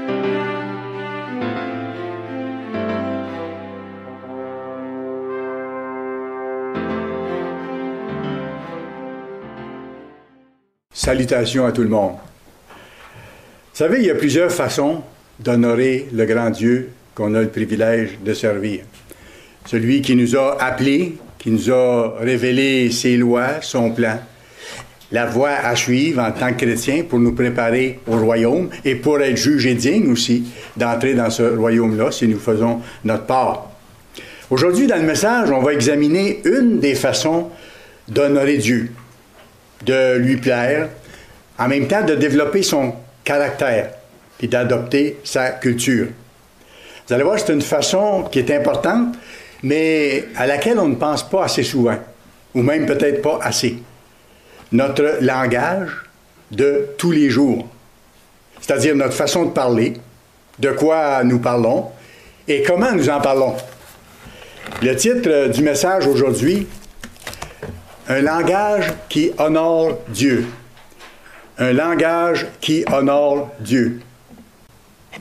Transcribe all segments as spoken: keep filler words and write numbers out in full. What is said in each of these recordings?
Salutations à tout le monde. Vous savez, il y a plusieurs façons d'honorer le grand Dieu qu'on a le privilège de servir. Celui qui nous a appelés, qui nous a révélé ses lois, son plan, la voie à suivre en tant que chrétien pour nous préparer au royaume et pour être jugés dignes aussi d'entrer dans ce royaume-là si nous faisons notre part. Aujourd'hui, dans le message, on va examiner une des façons d'honorer Dieu, de lui plaire, en même temps de développer son caractère et d'adopter sa culture. Vous allez voir, c'est une façon qui est importante, mais à laquelle on ne pense pas assez souvent, ou même peut-être pas assez. Notre langage de tous les jours, c'est-à-dire notre façon de parler, de quoi nous parlons et comment nous en parlons. Le titre du message aujourd'hui, un langage qui honore Dieu. Un langage qui honore Dieu. Vous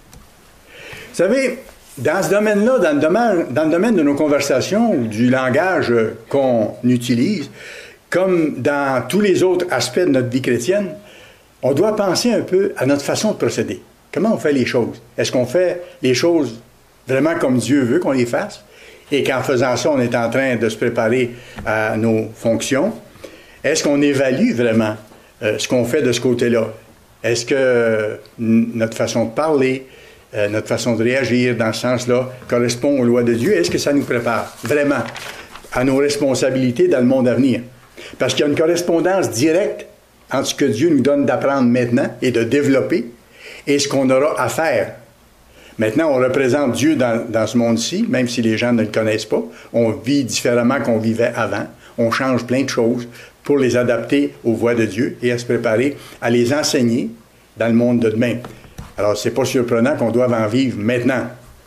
savez, dans ce domaine-là, dans le domaine, dans le domaine de nos conversations ou du langage qu'on utilise, comme dans tous les autres aspects de notre vie chrétienne, on doit penser un peu à notre façon de procéder. Comment on fait les choses? Est-ce qu'on fait les choses vraiment comme Dieu veut qu'on les fasse? Et qu'en faisant ça, on est en train de se préparer à nos fonctions. Est-ce qu'on évalue vraiment euh, ce qu'on fait de ce côté-là? Est-ce que euh, notre façon de parler, euh, notre façon de réagir dans ce sens-là correspond aux lois de Dieu? Est-ce que ça nous prépare vraiment à nos responsabilités dans le monde à venir? Parce qu'il y a une correspondance directe entre ce que Dieu nous donne d'apprendre maintenant et de développer et ce qu'on aura à faire. Maintenant, on représente Dieu dans, dans ce monde-ci, même si les gens ne le connaissent pas. On vit différemment qu'on vivait avant. On change plein de choses pour les adapter aux voies de Dieu et à se préparer à les enseigner dans le monde de demain. Alors, c'est pas surprenant qu'on doive en vivre maintenant.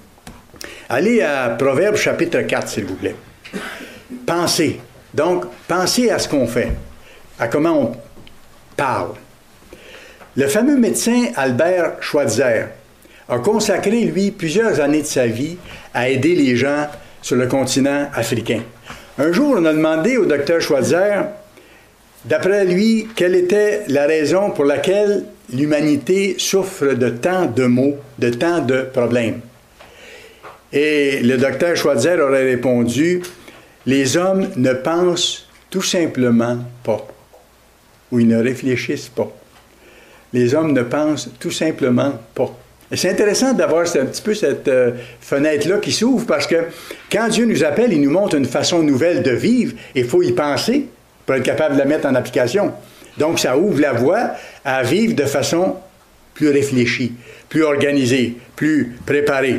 Allez à Proverbes chapitre quatre, s'il vous plaît. Pensez. Donc, pensez à ce qu'on fait, à comment on parle. Le fameux médecin Albert Schweitzer a consacré, lui, plusieurs années de sa vie à aider les gens sur le continent africain. Un jour, on a demandé au docteur Schweitzer, d'après lui, quelle était la raison pour laquelle l'humanité souffre de tant de maux, de tant de problèmes. Et le docteur Schweitzer aurait répondu, « Les hommes ne pensent tout simplement pas, ou ils ne réfléchissent pas. Les hommes ne pensent tout simplement pas. » Et c'est intéressant d'avoir un petit peu cette euh, fenêtre-là qui s'ouvre parce que quand Dieu nous appelle, il nous montre une façon nouvelle de vivre et il faut y penser pour être capable de la mettre en application. Donc, ça ouvre la voie à vivre de façon plus réfléchie, plus organisée, plus préparée.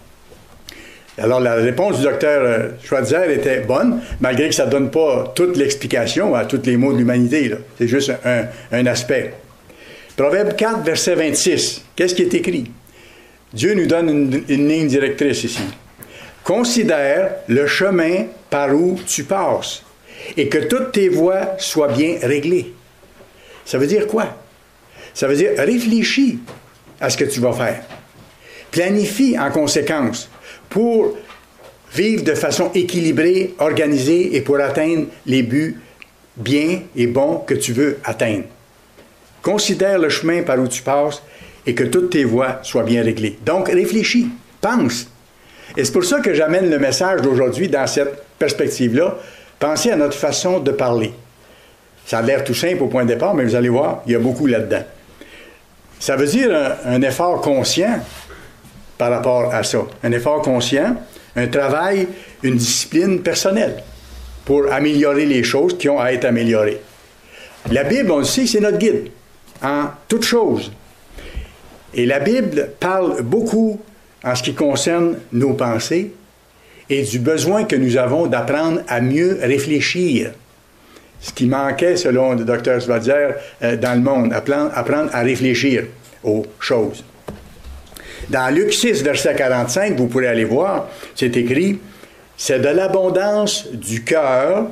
Alors, la réponse du docteur Schweitzer était bonne, malgré que ça ne donne pas toute l'explication à tous les maux de l'humanité. C'est juste un, un aspect. Proverbe quatre, verset vingt-six. Qu'est-ce qui est écrit? Dieu nous donne une, une ligne directrice ici. Considère le chemin par où tu passes et que toutes tes voies soient bien réglées. Ça veut dire quoi? Ça veut dire réfléchis à ce que tu vas faire. Planifie en conséquence pour vivre de façon équilibrée, organisée et pour atteindre les buts bien et bons que tu veux atteindre. Considère le chemin par où tu passes et que toutes tes voies soient bien réglées. Donc, réfléchis, pense. Et c'est pour ça que j'amène le message d'aujourd'hui dans cette perspective-là. Pensez à notre façon de parler. Ça a l'air tout simple au point de départ, mais vous allez voir, il y a beaucoup là-dedans. Ça veut dire un, un effort conscient par rapport à ça. Un effort conscient, un travail, une discipline personnelle pour améliorer les choses qui ont à être améliorées. La Bible, on le sait, c'est notre guide en toutes choses. Et la Bible parle beaucoup en ce qui concerne nos pensées et du besoin que nous avons d'apprendre à mieux réfléchir. Ce qui manquait, selon le docteur Schweitzer, euh, dans le monde, apprendre, apprendre à réfléchir aux choses. Dans Luc six, verset quarante-cinq, vous pourrez aller voir, c'est écrit « C'est de l'abondance du cœur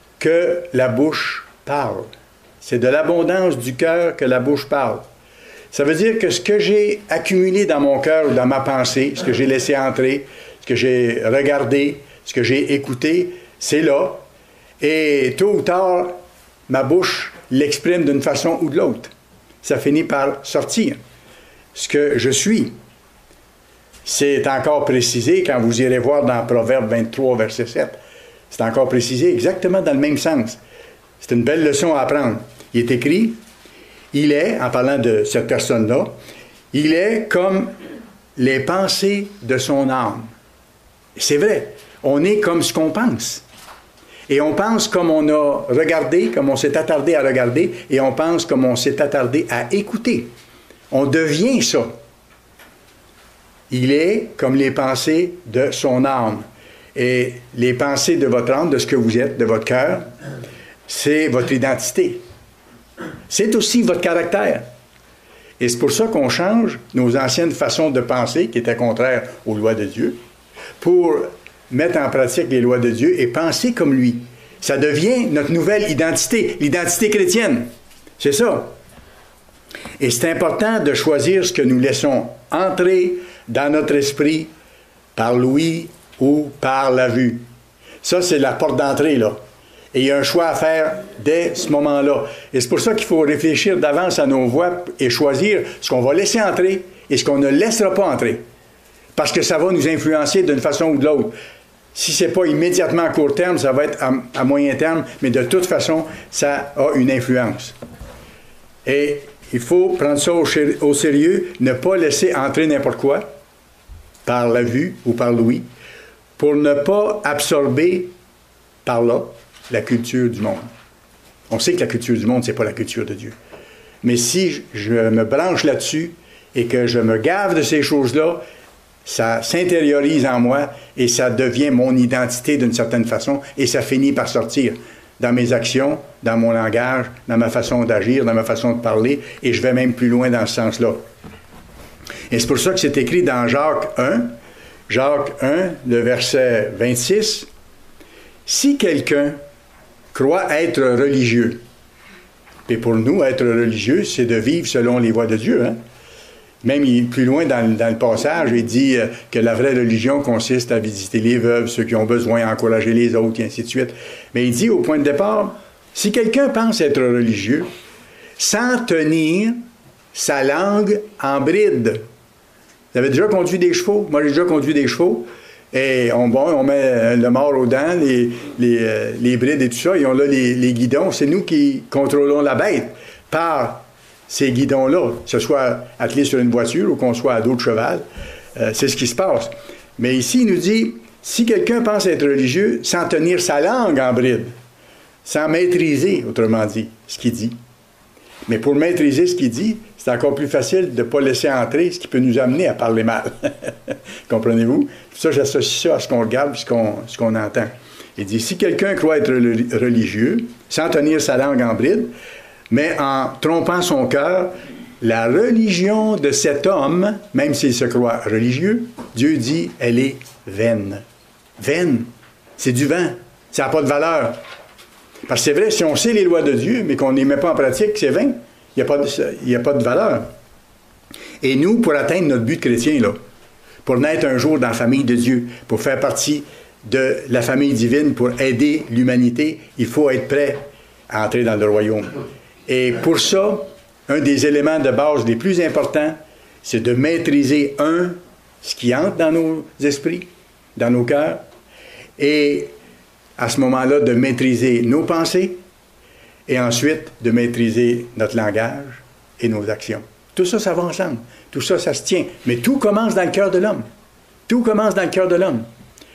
que la bouche parle. » C'est de l'abondance du cœur que la bouche parle. Ça veut dire que ce que j'ai accumulé dans mon cœur ou dans ma pensée, ce que j'ai laissé entrer, ce que j'ai regardé, ce que j'ai écouté, c'est là. Et tôt ou tard, ma bouche l'exprime d'une façon ou de l'autre. Ça finit par sortir. Ce que je suis, c'est encore précisé quand vous irez voir dans Proverbe vingt-trois, verset sept. C'est encore précisé exactement dans le même sens. C'est une belle leçon à apprendre. Il est écrit, il est, en parlant de cette personne-là, il est comme les pensées de son âme. C'est vrai, on est comme ce qu'on pense. Et on pense comme on a regardé, comme on s'est attardé à regarder, et on pense comme on s'est attardé à écouter. On devient ça. Il est comme les pensées de son âme. Et les pensées de votre âme, de ce que vous êtes, de votre cœur, c'est votre identité. C'est aussi votre caractère. Et c'est pour ça qu'on change nos anciennes façons de penser, qui étaient contraires aux lois de Dieu, pour mettre en pratique les lois de Dieu et penser comme lui. Ça devient notre nouvelle identité, l'identité chrétienne. C'est ça. Et c'est important de choisir ce que nous laissons entrer dans notre esprit par l'ouïe ou par la vue. Ça, c'est la porte d'entrée, là. Et il y a un choix à faire dès ce moment-là. Et c'est pour ça qu'il faut réfléchir d'avance à nos voies et choisir ce qu'on va laisser entrer et ce qu'on ne laissera pas entrer. Parce que ça va nous influencer d'une façon ou de l'autre. Si ce n'est pas immédiatement à court terme, ça va être à, à moyen terme, mais de toute façon, ça a une influence. Et il faut prendre ça au, au sérieux, ne pas laisser entrer n'importe quoi, par la vue ou par l'ouïe, pour ne pas absorber par là la culture du monde. On sait que la culture du monde, ce n'est pas la culture de Dieu. Mais si je me branche là-dessus et que je me gave de ces choses-là, ça s'intériorise en moi et ça devient mon identité d'une certaine façon et ça finit par sortir dans mes actions, dans mon langage, dans ma façon d'agir, dans ma façon de parler, et je vais même plus loin dans ce sens-là. Et c'est pour ça que c'est écrit dans Jacques un, Jacques un, le verset vingt-six, « Si quelqu'un croit être religieux, et pour nous, être religieux, c'est de vivre selon les voies de Dieu, hein? Même il, plus loin dans, dans le passage, il dit euh, que la vraie religion consiste à visiter les veuves, ceux qui ont besoin, à encourager les autres, et ainsi de suite. Mais il dit au point de départ, si quelqu'un pense être religieux, sans tenir sa langue en bride. Vous avez déjà conduit des chevaux? Moi, j'ai déjà conduit des chevaux. Et on, bon, on met le mort aux dents, les, les, euh, les brides et tout ça, et on a les, les guidons. C'est nous qui contrôlons la bête par ces guidons-là, que ce soit attelé sur une voiture ou qu'on soit à dos de cheval. Euh, c'est ce qui se passe. Mais ici, il nous dit, si quelqu'un pense être religieux sans tenir sa langue en bride, sans maîtriser, autrement dit, ce qu'il dit. Mais pour maîtriser ce qu'il dit, c'est encore plus facile de ne pas laisser entrer ce qui peut nous amener à parler mal. Comprenez-vous? Pour ça, j'associe ça à ce qu'on regarde et ce qu'on, ce qu'on entend. Il dit, si quelqu'un croit être religieux, sans tenir sa langue en bride, mais en trompant son cœur, la religion de cet homme, même s'il se croit religieux, Dieu dit, elle est vaine. Vaine. C'est du vent. Ça n'a pas de valeur. Parce que c'est vrai, si on sait les lois de Dieu, mais qu'on ne les met pas en pratique, c'est vain. Il n'y a pas de, il n'y a pas de valeur. Et nous, pour atteindre notre but chrétien, là, pour naître un jour dans la famille de Dieu, pour faire partie de la famille divine, pour aider l'humanité, il faut être prêt à entrer dans le royaume. Et pour ça, un des éléments de base les plus importants, c'est de maîtriser, un, ce qui entre dans nos esprits, dans nos cœurs, et à ce moment-là, de maîtriser nos pensées, et ensuite de maîtriser notre langage et nos actions. Tout ça, ça va ensemble. Tout ça, ça se tient. Mais tout commence dans le cœur de l'homme. Tout commence dans le cœur de l'homme.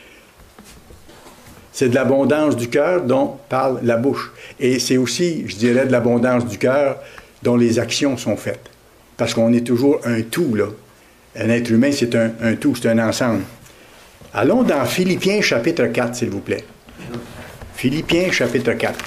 C'est de l'abondance du cœur dont parle la bouche. Et c'est aussi, je dirais, de l'abondance du cœur dont les actions sont faites. Parce qu'on est toujours un tout, là. Un être humain, c'est un, un tout, c'est un ensemble. Allons dans Philippiens chapitre quatre, s'il vous plaît. Philippiens chapitre quatre.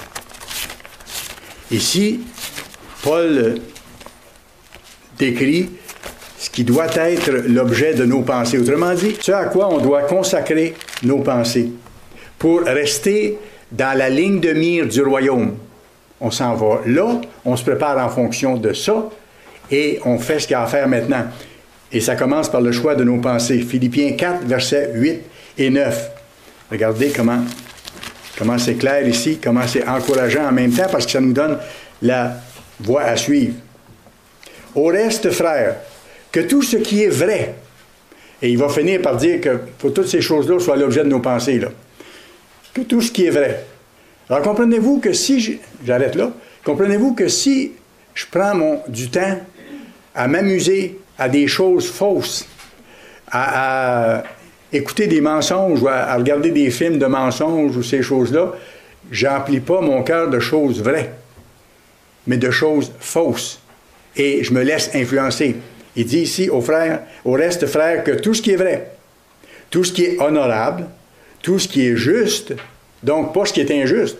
Ici, Paul décrit ce qui doit être l'objet de nos pensées. Autrement dit, ce à quoi on doit consacrer nos pensées pour rester dans la ligne de mire du royaume. On s'en va là, on se prépare en fonction de ça, et on fait ce qu'il y a à faire maintenant. Et ça commence par le choix de nos pensées. Philippiens quatre, versets huit et neuf. Regardez comment, comment c'est clair ici, comment c'est encourageant en même temps, parce que ça nous donne la voie à suivre. Au reste, frères, que tout ce qui est vrai, et il va finir par dire que pour toutes ces choses-là soient l'objet de nos pensées, là. Que tout ce qui est vrai. Alors comprenez-vous que si, j'arrête là, comprenez-vous que si je prends mon, du temps à m'amuser à des choses fausses, à, à écouter des mensonges, ou à, à regarder des films de mensonges ou ces choses-là, j'emplis pas mon cœur de choses vraies, mais de choses fausses. Et je me laisse influencer. Il dit ici aux frères, au reste frères, que tout ce qui est vrai, tout ce qui est honorable, tout ce qui est juste, donc pas ce qui est injuste.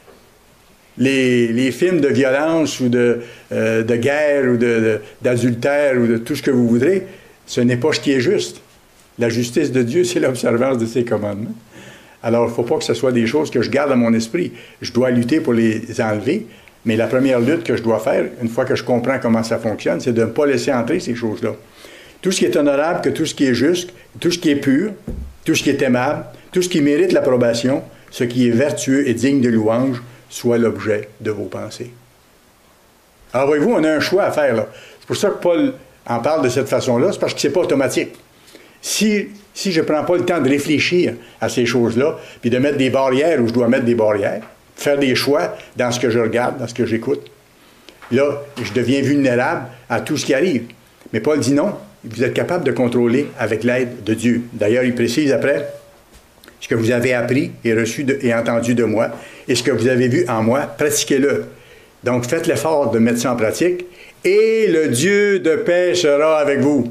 Les, les films de violence ou de, euh, de guerre ou de, de, d'adultère ou de tout ce que vous voudrez, ce n'est pas ce qui est juste. La justice de Dieu, c'est l'observance de ses commandements. Alors, il ne faut pas que ce soit des choses que je garde à mon esprit. Je dois lutter pour les enlever, mais la première lutte que je dois faire, une fois que je comprends comment ça fonctionne, c'est de ne pas laisser entrer ces choses-là. Tout ce qui est honorable, que tout ce qui est juste, tout ce qui est pur, tout ce qui est aimable, tout ce qui mérite l'approbation, ce qui est vertueux et digne de louange, soit l'objet de vos pensées. Alors, voyez-vous, on a un choix à faire, là. C'est pour ça que Paul en parle de cette façon-là, c'est parce que ce n'est pas automatique. Si, si je ne prends pas le temps de réfléchir à ces choses-là, puis de mettre des barrières où je dois mettre des barrières, faire des choix dans ce que je regarde, dans ce que j'écoute, là, je deviens vulnérable à tout ce qui arrive. Mais Paul dit non, vous êtes capable de contrôler avec l'aide de Dieu. D'ailleurs, il précise après, ce que vous avez appris et reçu de, et entendu de moi, et ce que vous avez vu en moi, pratiquez-le. Donc, faites l'effort de mettre ça en pratique, et le Dieu de paix sera avec vous.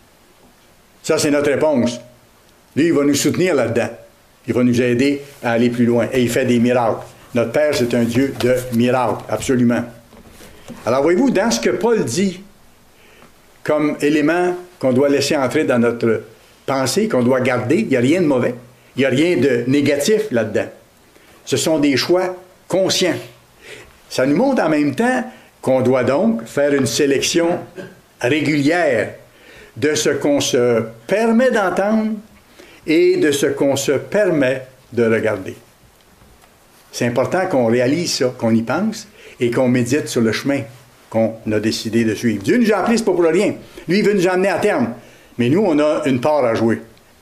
Ça, c'est notre réponse. Lui, il va nous soutenir là-dedans. Il va nous aider à aller plus loin. Et il fait des miracles. Notre Père, c'est un Dieu de miracles, absolument. Alors, voyez-vous, dans ce que Paul dit comme élément qu'on doit laisser entrer dans notre pensée, qu'on doit garder, il n'y a rien de mauvais. Il n'y a rien de négatif là-dedans. Ce sont des choix conscients. Ça nous montre en même temps qu'on doit donc faire une sélection régulière de ce qu'on se permet d'entendre et de ce qu'on se permet de regarder. C'est important qu'on réalise ça, qu'on y pense et qu'on médite sur le chemin qu'on a décidé de suivre. Dieu nous a appelés, c'est pas pour rien. Lui, il veut nous emmener à terme. Mais nous, on a une part à jouer.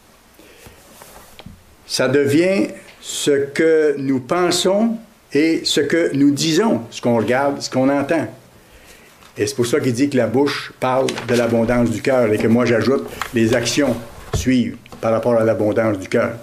Ça devient ce que nous pensons et ce que nous disons, ce qu'on regarde, ce qu'on entend. Et c'est pour ça qu'il dit que la bouche parle de l'abondance du cœur et que moi, j'ajoute, les actions suivent par rapport à l'abondance du cœur.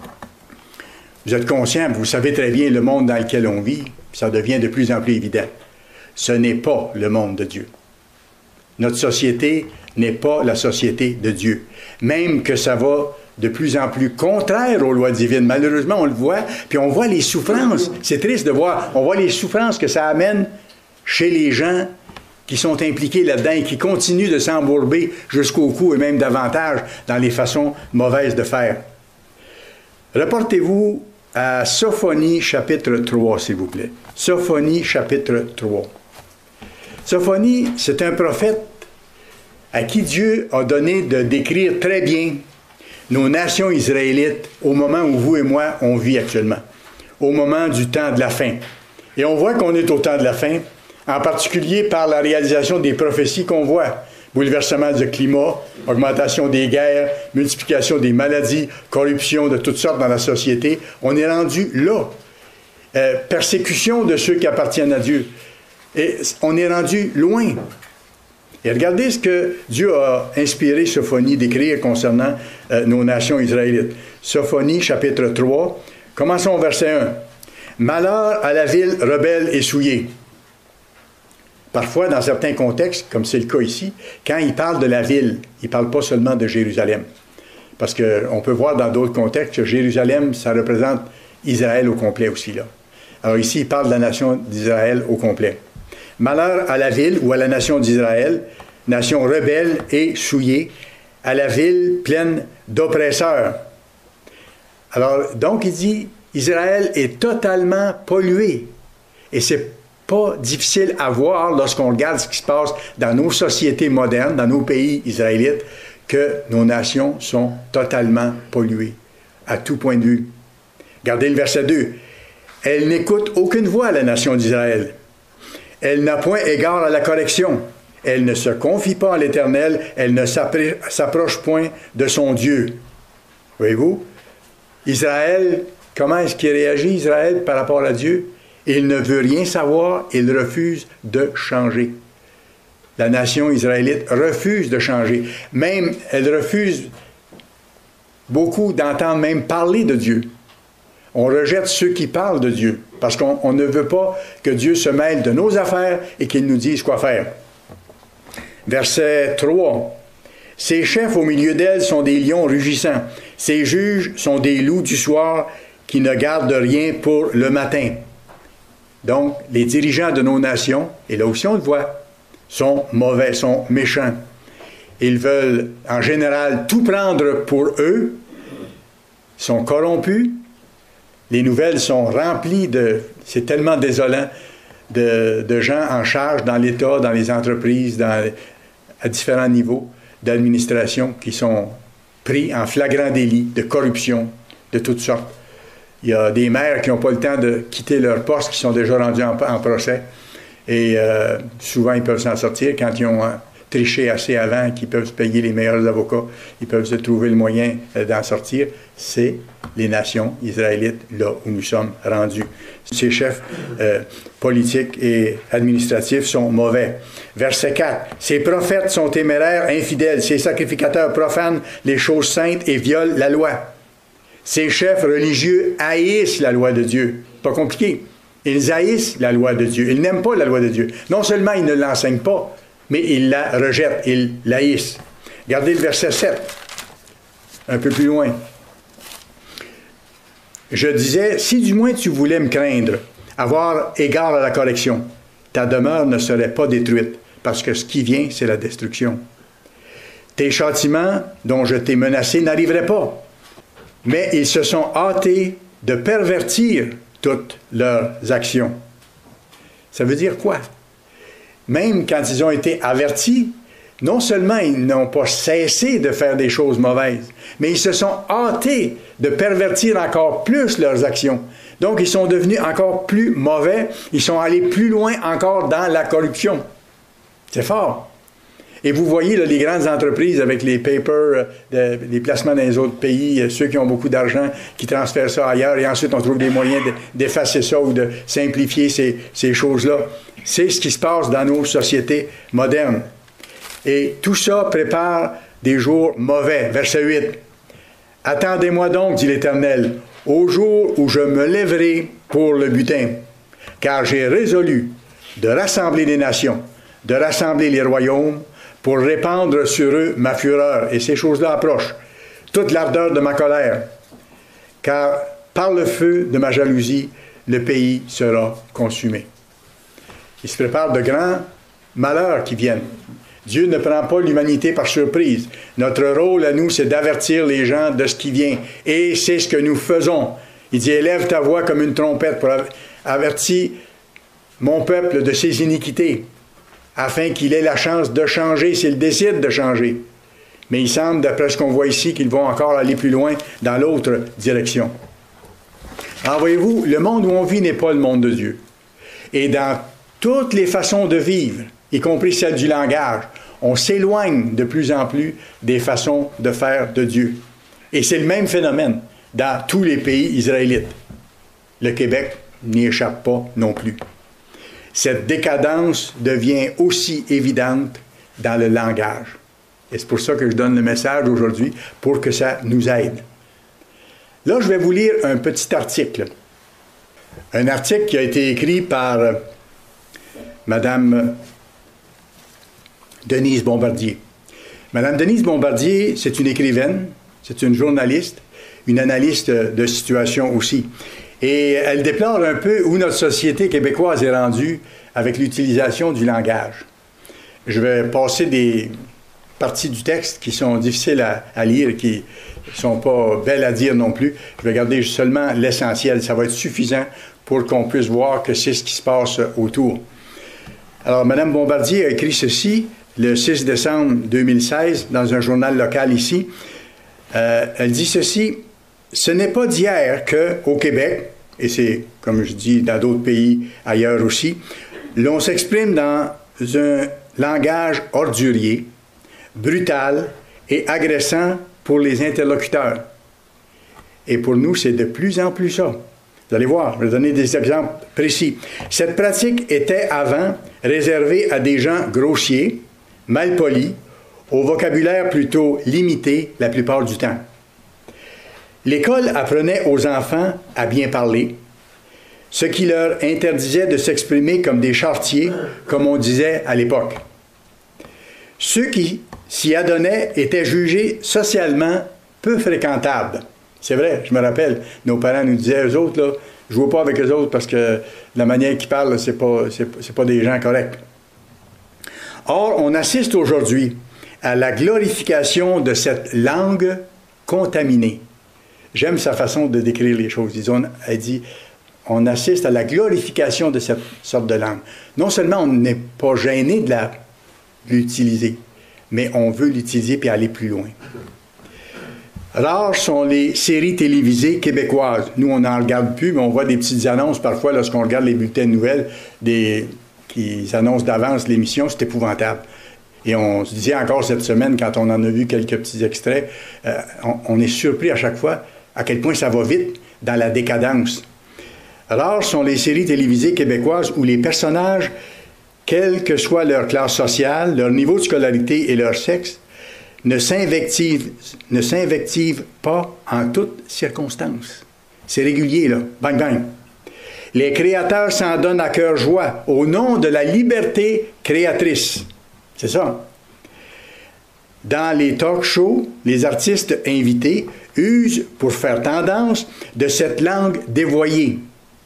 Vous êtes conscient, vous savez très bien le monde dans lequel on vit, ça devient de plus en plus évident. Ce n'est pas le monde de Dieu. Notre société n'est pas la société de Dieu. Même que ça va de plus en plus contraire aux lois divines. Malheureusement, on le voit, puis on voit les souffrances. C'est triste de voir, on voit les souffrances que ça amène chez les gens qui sont impliqués là-dedans et qui continuent de s'embourber jusqu'au cou et même davantage dans les façons mauvaises de faire. Reportez-vous à Sophonie chapitre trois, s'il vous plaît. Sophonie chapitre trois. Sophonie, c'est un prophète à qui Dieu a donné de décrire très bien nos nations israélites au moment où vous et moi, on vit actuellement, au moment du temps de la fin. Et on voit qu'on est au temps de la fin, en particulier par la réalisation des prophéties qu'on voit. Bouleversement du climat, augmentation des guerres, multiplication des maladies, corruption de toutes sortes dans la société. On est rendu là. Euh, persécution de ceux qui appartiennent à Dieu. Et on est rendu loin. Et regardez ce que Dieu a inspiré Sophonie d'écrire concernant euh, nos nations israélites. Sophonie, chapitre trois. Commençons au verset un. « Malheur à la ville rebelle et souillée. » Parfois, dans certains contextes, comme c'est le cas ici, quand il parle de la ville, il ne parle pas seulement de Jérusalem. Parce qu'on peut voir dans d'autres contextes que Jérusalem, ça représente Israël au complet aussi, là. Alors ici, il parle de la nation d'Israël au complet. Malheur à la ville ou à la nation d'Israël, nation rebelle et souillée, à la ville pleine d'oppresseurs. Alors, donc, il dit, Israël est totalement pollué. Et c'est pas difficile à voir lorsqu'on regarde ce qui se passe dans nos sociétés modernes, dans nos pays israélites, que nos nations sont totalement polluées, à tout point de vue. Regardez le verset deux. « Elle n'écoute aucune voix, la nation d'Israël. Elle n'a point égard à la correction. Elle ne se confie pas à l'Éternel. Elle ne s'approche point de son Dieu. » Voyez-vous? Israël, comment est-ce qu'il réagit, Israël, par rapport à Dieu? Il ne veut rien savoir, il refuse de changer. La nation israélite refuse de changer. Même, elle refuse beaucoup d'entendre même parler de Dieu. On rejette ceux qui parlent de Dieu, parce qu'on on ne veut pas que Dieu se mêle de nos affaires et qu'il nous dise quoi faire. Verset trois. « Ses chefs au milieu d'elle sont des lions rugissants. Ses juges sont des loups du soir qui ne gardent rien pour le matin. » Donc, les dirigeants de nos nations, et là aussi on le voit, sont mauvais, sont méchants. Ils veulent, en général, tout prendre pour eux, sont corrompus. Les nouvelles sont remplies de, c'est tellement désolant, de, de gens en charge dans l'État, dans les entreprises, dans, à différents niveaux d'administration qui sont pris en flagrant délit de corruption de toutes sortes. Il y a des maires qui n'ont pas le temps de quitter leur poste, qui sont déjà rendus en, en procès. Et euh, souvent, ils peuvent s'en sortir quand ils ont euh, triché assez avant, qu'ils peuvent se payer les meilleurs avocats. Ils peuvent se trouver le moyen euh, d'en sortir. C'est les nations israélites, là où nous sommes rendus. Ces chefs euh, politiques et administratifs sont mauvais. Verset quatre. « Ces prophètes sont téméraires, infidèles. Ces sacrificateurs profanent les choses saintes et violent la loi. » Ces chefs religieux haïssent la loi de Dieu. Pas compliqué. Ils haïssent la loi de Dieu. Ils n'aiment pas la loi de Dieu. Non seulement ils ne l'enseignent pas, mais ils la rejettent. Ils l'haïssent. Regardez le verset sept. Un peu plus loin. Je disais, si du moins tu voulais me craindre, avoir égard à la correction, ta demeure ne serait pas détruite, parce que ce qui vient, c'est la destruction. Tes châtiments dont je t'ai menacé n'arriveraient pas. Mais ils se sont hâtés de pervertir toutes leurs actions. Ça veut dire quoi? Même quand ils ont été avertis, non seulement ils n'ont pas cessé de faire des choses mauvaises, mais ils se sont hâtés de pervertir encore plus leurs actions. Donc, ils sont devenus encore plus mauvais, ils sont allés plus loin encore dans la corruption. C'est fort. Et vous voyez là, les grandes entreprises avec les papers, euh, les placements dans les autres pays, euh, ceux qui ont beaucoup d'argent, qui transfèrent ça ailleurs, et ensuite on trouve des moyens de, d'effacer ça ou de simplifier ces, ces choses-là. C'est ce qui se passe dans nos sociétés modernes. Et tout ça prépare des jours mauvais. Verset huit. « Attendez-moi donc, dit l'Éternel, au jour où je me lèverai pour le butin, car j'ai résolu de rassembler les nations, de rassembler les royaumes, pour répandre sur eux ma fureur. » Et ces choses-là approchent. Toute l'ardeur de ma colère. Car par le feu de ma jalousie, le pays sera consumé. Il se prépare de grands malheurs qui viennent. Dieu ne prend pas l'humanité par surprise. Notre rôle à nous, c'est d'avertir les gens de ce qui vient. Et c'est ce que nous faisons. Il dit, élève ta voix comme une trompette pour avertir mon peuple de ses iniquités, afin qu'il ait la chance de changer s'il décide de changer. Mais il semble, d'après ce qu'on voit ici, qu'ils vont encore aller plus loin dans l'autre direction. Alors voyez-vous, le monde où on vit n'est pas le monde de Dieu. Et dans toutes les façons de vivre, y compris celle du langage, on s'éloigne de plus en plus des façons de faire de Dieu. Et c'est le même phénomène dans tous les pays israélites. Le Québec n'y échappe pas non plus. Cette décadence devient aussi évidente dans le langage. Et c'est pour ça que je donne le message aujourd'hui, pour que ça nous aide. Là, je vais vous lire un petit article. Un article qui a été écrit par euh, Madame Denise Bombardier. Madame Denise Bombardier, c'est une écrivaine, c'est une journaliste, une analyste de situation aussi. Et elle déplore un peu où notre société québécoise est rendue avec l'utilisation du langage. Je vais passer des parties du texte qui sont difficiles à, à lire, qui ne sont pas belles à dire non plus. Je vais garder seulement l'essentiel. Ça va être suffisant pour qu'on puisse voir que c'est ce qui se passe autour. Alors, Mme Bombardier a écrit ceci le six décembre deux mille seize dans un journal local ici. Euh, elle dit ceci: « Ce n'est pas d'hier qu'au Québec, et c'est, comme je dis, dans d'autres pays ailleurs aussi, l'on s'exprime dans un langage ordurier, brutal et agressant pour les interlocuteurs. Et pour nous, c'est de plus en plus ça. Vous allez voir, je vais donner des exemples précis. Cette pratique était avant réservée à des gens grossiers, malpolis, au vocabulaire plutôt limité la plupart du temps. L'école apprenait aux enfants à bien parler, ce qui leur interdisait de s'exprimer comme des charretiers, comme on disait à l'époque. Ceux qui s'y adonnaient étaient jugés socialement peu fréquentables. C'est vrai, je me rappelle, nos parents nous disaient, eux autres, là, je ne joue pas avec eux autres parce que la manière qu'ils parlent, ce n'est pas, c'est, c'est pas des gens corrects. Or, on assiste aujourd'hui à la glorification de cette langue contaminée. J'aime sa façon de décrire les choses. Disons, elle dit, on assiste à la glorification de cette sorte de langue. Non seulement on n'est pas gêné de, la, de l'utiliser, mais on veut l'utiliser puis aller plus loin. Rares sont les séries télévisées québécoises. Nous, on n'en regarde plus, mais on voit des petites annonces parfois lorsqu'on regarde les bulletins de nouvelles des, qui annoncent d'avance l'émission. C'est épouvantable. Et on se disait encore cette semaine, quand on en a vu quelques petits extraits, euh, on, on est surpris à chaque fois à quel point ça va vite dans la décadence. Rares sont les séries télévisées québécoises où les personnages, quelle que soit leur classe sociale, leur niveau de scolarité et leur sexe, ne s'invectivent, ne s'invectivent pas en toutes circonstances. C'est régulier, là. Bang, bang. Les créateurs s'en donnent à cœur joie au nom de la liberté créatrice. C'est ça. Dans les talk shows, les artistes invités usent, pour faire tendance, de cette langue dévoyée.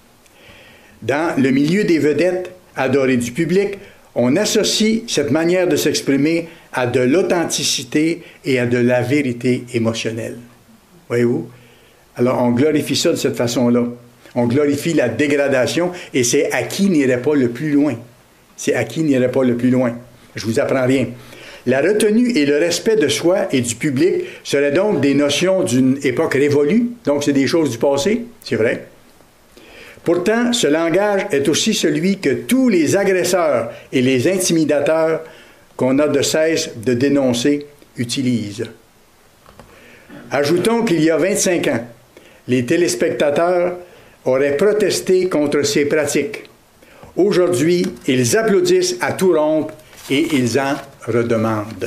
Dans le milieu des vedettes adorées du public, on associe cette manière de s'exprimer à de l'authenticité et à de la vérité émotionnelle. Voyez-vous? Alors, on glorifie ça de cette façon-là. On glorifie la dégradation et c'est à qui n'irait pas le plus loin. C'est à qui n'irait pas le plus loin. Je vous apprends rien. La retenue et le respect de soi et du public seraient donc des notions d'une époque révolue, donc c'est des choses du passé, c'est vrai. Pourtant, ce langage est aussi celui que tous les agresseurs et les intimidateurs qu'on a de cesse de dénoncer utilisent. Ajoutons qu'il y a vingt-cinq ans, les téléspectateurs auraient protesté contre ces pratiques. Aujourd'hui, ils applaudissent à tout rompre et ils en redemandent.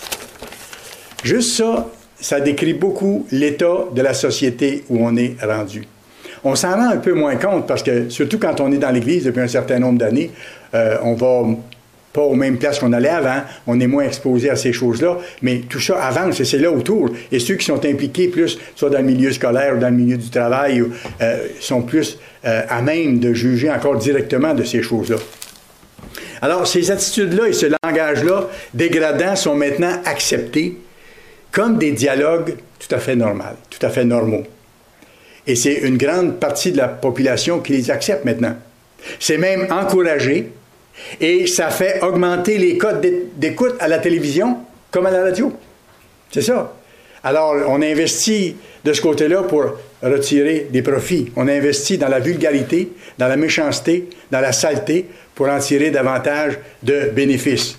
Juste ça, ça décrit beaucoup l'état de la société où on est rendu. On s'en rend un peu moins compte parce que, surtout quand on est dans l'Église depuis un certain nombre d'années, euh, on va pas aux mêmes places qu'on allait avant, on est moins exposé à ces choses-là, mais tout ça avance et c'est là autour. Et ceux qui sont impliqués plus, soit dans le milieu scolaire ou dans le milieu du travail, euh, sont plus euh, à même de juger encore directement de ces choses-là. Alors, ces attitudes-là et ce langage-là dégradant sont maintenant acceptés comme des dialogues tout à fait normaux, tout à fait normaux. Et c'est une grande partie de la population qui les accepte maintenant. C'est même encouragé et ça fait augmenter les codes d'écoute à la télévision comme à la radio. C'est ça. Alors, on investit de ce côté-là pour retirer des profits. On investit dans la vulgarité, dans la méchanceté, dans la saleté pour en tirer davantage de bénéfices.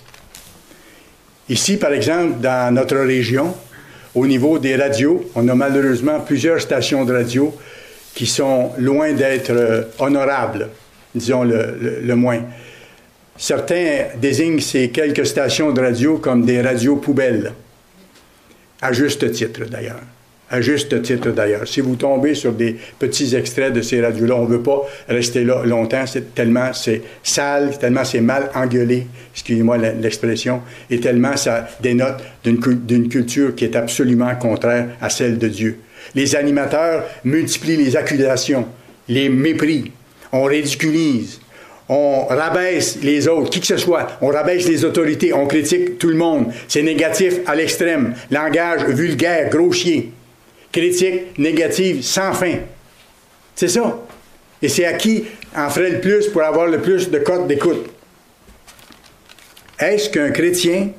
Ici, par exemple, dans notre région, au niveau des radios, on a malheureusement plusieurs stations de radio qui sont loin d'être euh, honorables, disons le, le, le moins. Certains désignent ces quelques stations de radio comme des radios poubelles, à juste titre d'ailleurs. À juste titre d'ailleurs. Si vous tombez sur des petits extraits de ces radios-là, on ne veut pas rester là longtemps, c'est tellement c'est sale, tellement c'est mal engueulé, excusez-moi l'expression, et tellement ça dénote d'une, d'une culture qui est absolument contraire à celle de Dieu. Les animateurs multiplient les accusations, les mépris, on ridiculise, on rabaisse les autres, qui que ce soit, on rabaisse les autorités, on critique tout le monde, c'est négatif à l'extrême, langage vulgaire, grossier. Critique négative sans fin. C'est ça. Et c'est à qui en ferait le plus pour avoir le plus de cotes d'écoute. Est-ce qu'un chrétien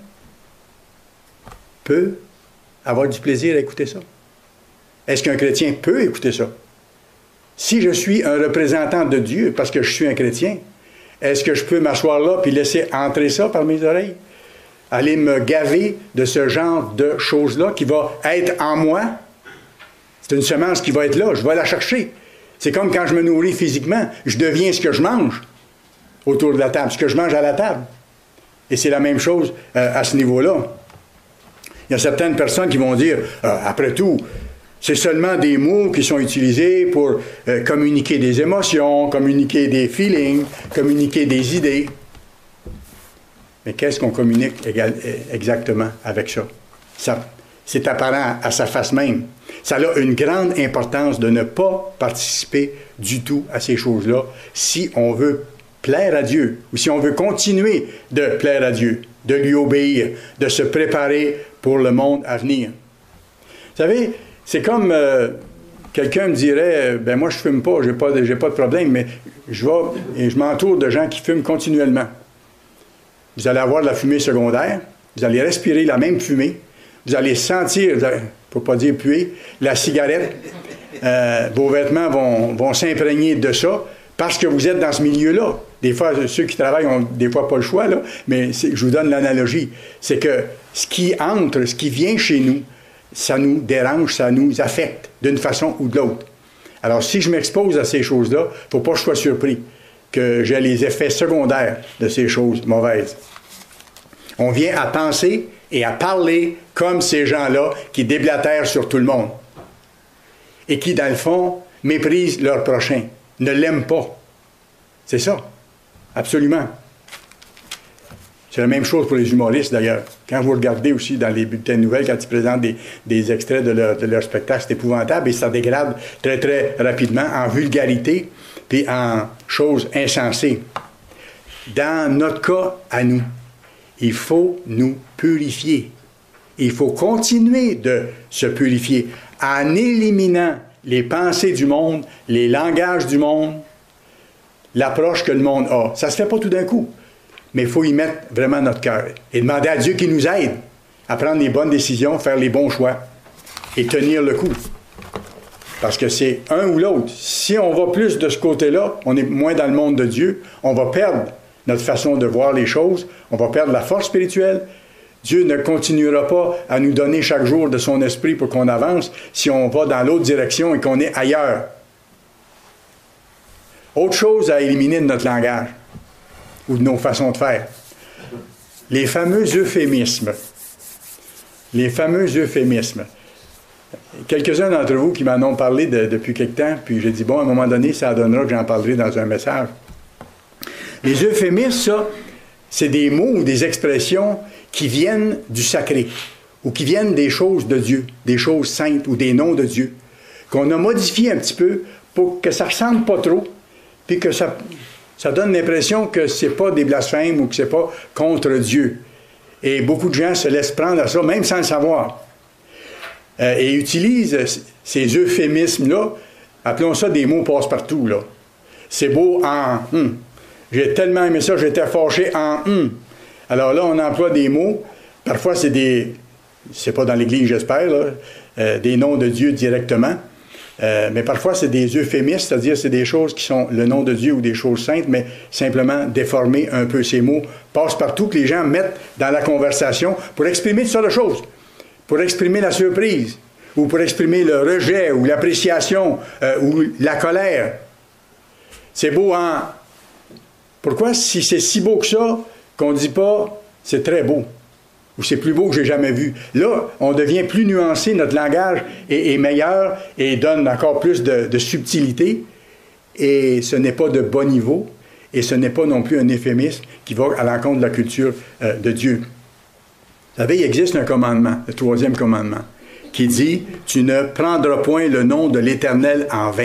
peut avoir du plaisir à écouter ça? Est-ce qu'un chrétien peut écouter ça? Si je suis un représentant de Dieu parce que je suis un chrétien, est-ce que je peux m'asseoir là puis laisser entrer ça par mes oreilles? Aller me gaver de ce genre de choses-là qui va être en moi? C'est une semence qui va être là, je vais la chercher. C'est comme quand je me nourris physiquement, je deviens ce que je mange autour de la table, ce que je mange à la table. Et c'est la même chose euh, à ce niveau-là. Il y a certaines personnes qui vont dire, euh, après tout, c'est seulement des mots qui sont utilisés pour euh, communiquer des émotions, communiquer des feelings, communiquer des idées. Mais qu'est-ce qu'on communique égal, exactement avec ça? Ça c'est apparent à sa face même. Ça a une grande importance de ne pas participer du tout à ces choses-là si on veut plaire à Dieu ou si on veut continuer de plaire à Dieu, de lui obéir, de se préparer pour le monde à venir. Vous savez, c'est comme euh, quelqu'un me dirait, ben moi je fume pas, j'ai pas de, j'ai pas de problème, mais je vais et je m'entoure de gens qui fument continuellement. Vous allez avoir de la fumée secondaire, vous allez respirer la même fumée, vous allez sentir, pour ne pas dire puer, la cigarette, euh, vos vêtements vont, vont s'imprégner de ça parce que vous êtes dans ce milieu-là. Des fois, ceux qui travaillent ont des fois pas le choix, là, mais je vous donne l'analogie. C'est que ce qui entre, ce qui vient chez nous, ça nous dérange, ça nous affecte d'une façon ou de l'autre. Alors, si je m'expose à ces choses-là, il ne faut pas que je sois surpris que j'ai les effets secondaires de ces choses mauvaises. On vient à penser et à parler comme ces gens-là qui déblatèrent sur tout le monde et qui, dans le fond, méprisent leur prochain, ne l'aiment pas. C'est ça, absolument. C'est la même chose pour les humoristes, d'ailleurs. Quand vous regardez aussi dans les bulletins de nouvelles, quand ils présentent des, des extraits de leur, de leur spectacle, c'est épouvantable et ça dégrade très, très rapidement en vulgarité puis en choses insensées. Dans notre cas, à nous, il faut nous purifier. Il faut continuer de se purifier en éliminant les pensées du monde, les langages du monde, l'approche que le monde a. Ça ne se fait pas tout d'un coup, mais il faut y mettre vraiment notre cœur et demander à Dieu qu'il nous aide à prendre les bonnes décisions, faire les bons choix et tenir le coup. Parce que c'est un ou l'autre. Si on va plus de ce côté-là, on est moins dans le monde de Dieu, on va perdre notre façon de voir les choses, on va perdre la force spirituelle. Dieu ne continuera pas à nous donner chaque jour de son esprit pour qu'on avance si on va dans l'autre direction et qu'on est ailleurs. Autre chose à éliminer de notre langage ou de nos façons de faire. Les fameux euphémismes. Les fameux euphémismes. Quelques-uns d'entre vous qui m'en ont parlé de, depuis quelque temps, puis j'ai dit, bon, à un moment donné, ça donnera que j'en parlerai dans un message. Les euphémismes, ça, c'est des mots ou des expressions qui viennent du sacré, ou qui viennent des choses de Dieu, des choses saintes ou des noms de Dieu, qu'on a modifié un petit peu pour que ça ne ressemble pas trop, puis que ça, ça donne l'impression que ce n'est pas des blasphèmes ou que ce n'est pas contre Dieu. Et beaucoup de gens se laissent prendre à ça, même sans le savoir. Euh, et utilisent ces euphémismes-là, appelons ça des mots passe-partout, là. C'est beau en hum. J'ai tellement aimé ça, j'étais fâché en hum. Alors là, on emploie des mots, parfois c'est des, c'est pas dans l'Église, j'espère, là, euh, des noms de Dieu directement, euh, mais parfois c'est des euphémismes, c'est-à-dire c'est des choses qui sont le nom de Dieu ou des choses saintes, mais simplement déformer un peu ces mots, passe-partout que les gens mettent dans la conversation pour exprimer toutes sortes de choses. Pour exprimer la surprise, ou pour exprimer le rejet, ou l'appréciation, euh, ou la colère. C'est beau en... Pourquoi, si c'est si beau que ça, qu'on ne dit pas « c'est très beau » ou « c'est plus beau que j'ai jamais vu ». Là, on devient plus nuancé, notre langage est, est meilleur et donne encore plus de, de subtilité, et ce n'est pas de bas niveau, et ce n'est pas non plus un euphémisme qui va à l'encontre de la culture euh, de Dieu. Vous savez, il existe un commandement, le troisième commandement, qui dit « Tu ne prendras point le nom de l'Éternel en vain. »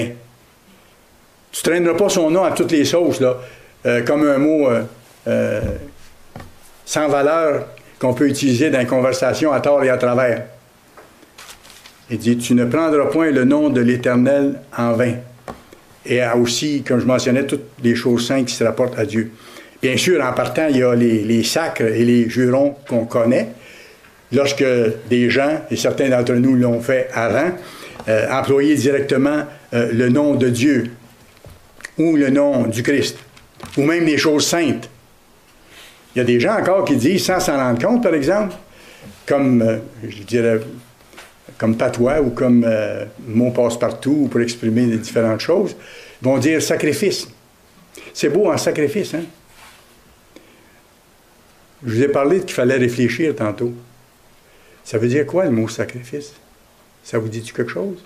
Tu ne traîneras pas son nom à toutes les sauces, là, euh, comme un mot euh, euh, sans valeur qu'on peut utiliser dans une conversation à tort et à travers. Il dit « Tu ne prendras point le nom de l'Éternel en vain. » et aussi, comme je mentionnais, toutes les choses saintes qui se rapportent à Dieu. Bien sûr, en partant, il y a les, les sacres et les jurons qu'on connaît. Lorsque des gens, et certains d'entre nous l'ont fait avant, euh, employer directement euh, le nom de Dieu ou le nom du Christ, ou même les choses saintes. Il y a des gens encore qui disent, sans s'en rendre compte, par exemple, comme, euh, je dirais, comme patois ou comme euh, mot passe-partout pour exprimer des différentes choses, vont dire sacrifice. C'est beau en sacrifice, hein? Je vous ai parlé qu'il fallait réfléchir tantôt. Ça veut dire quoi le mot sacrifice? Ça vous dit-tu quelque chose?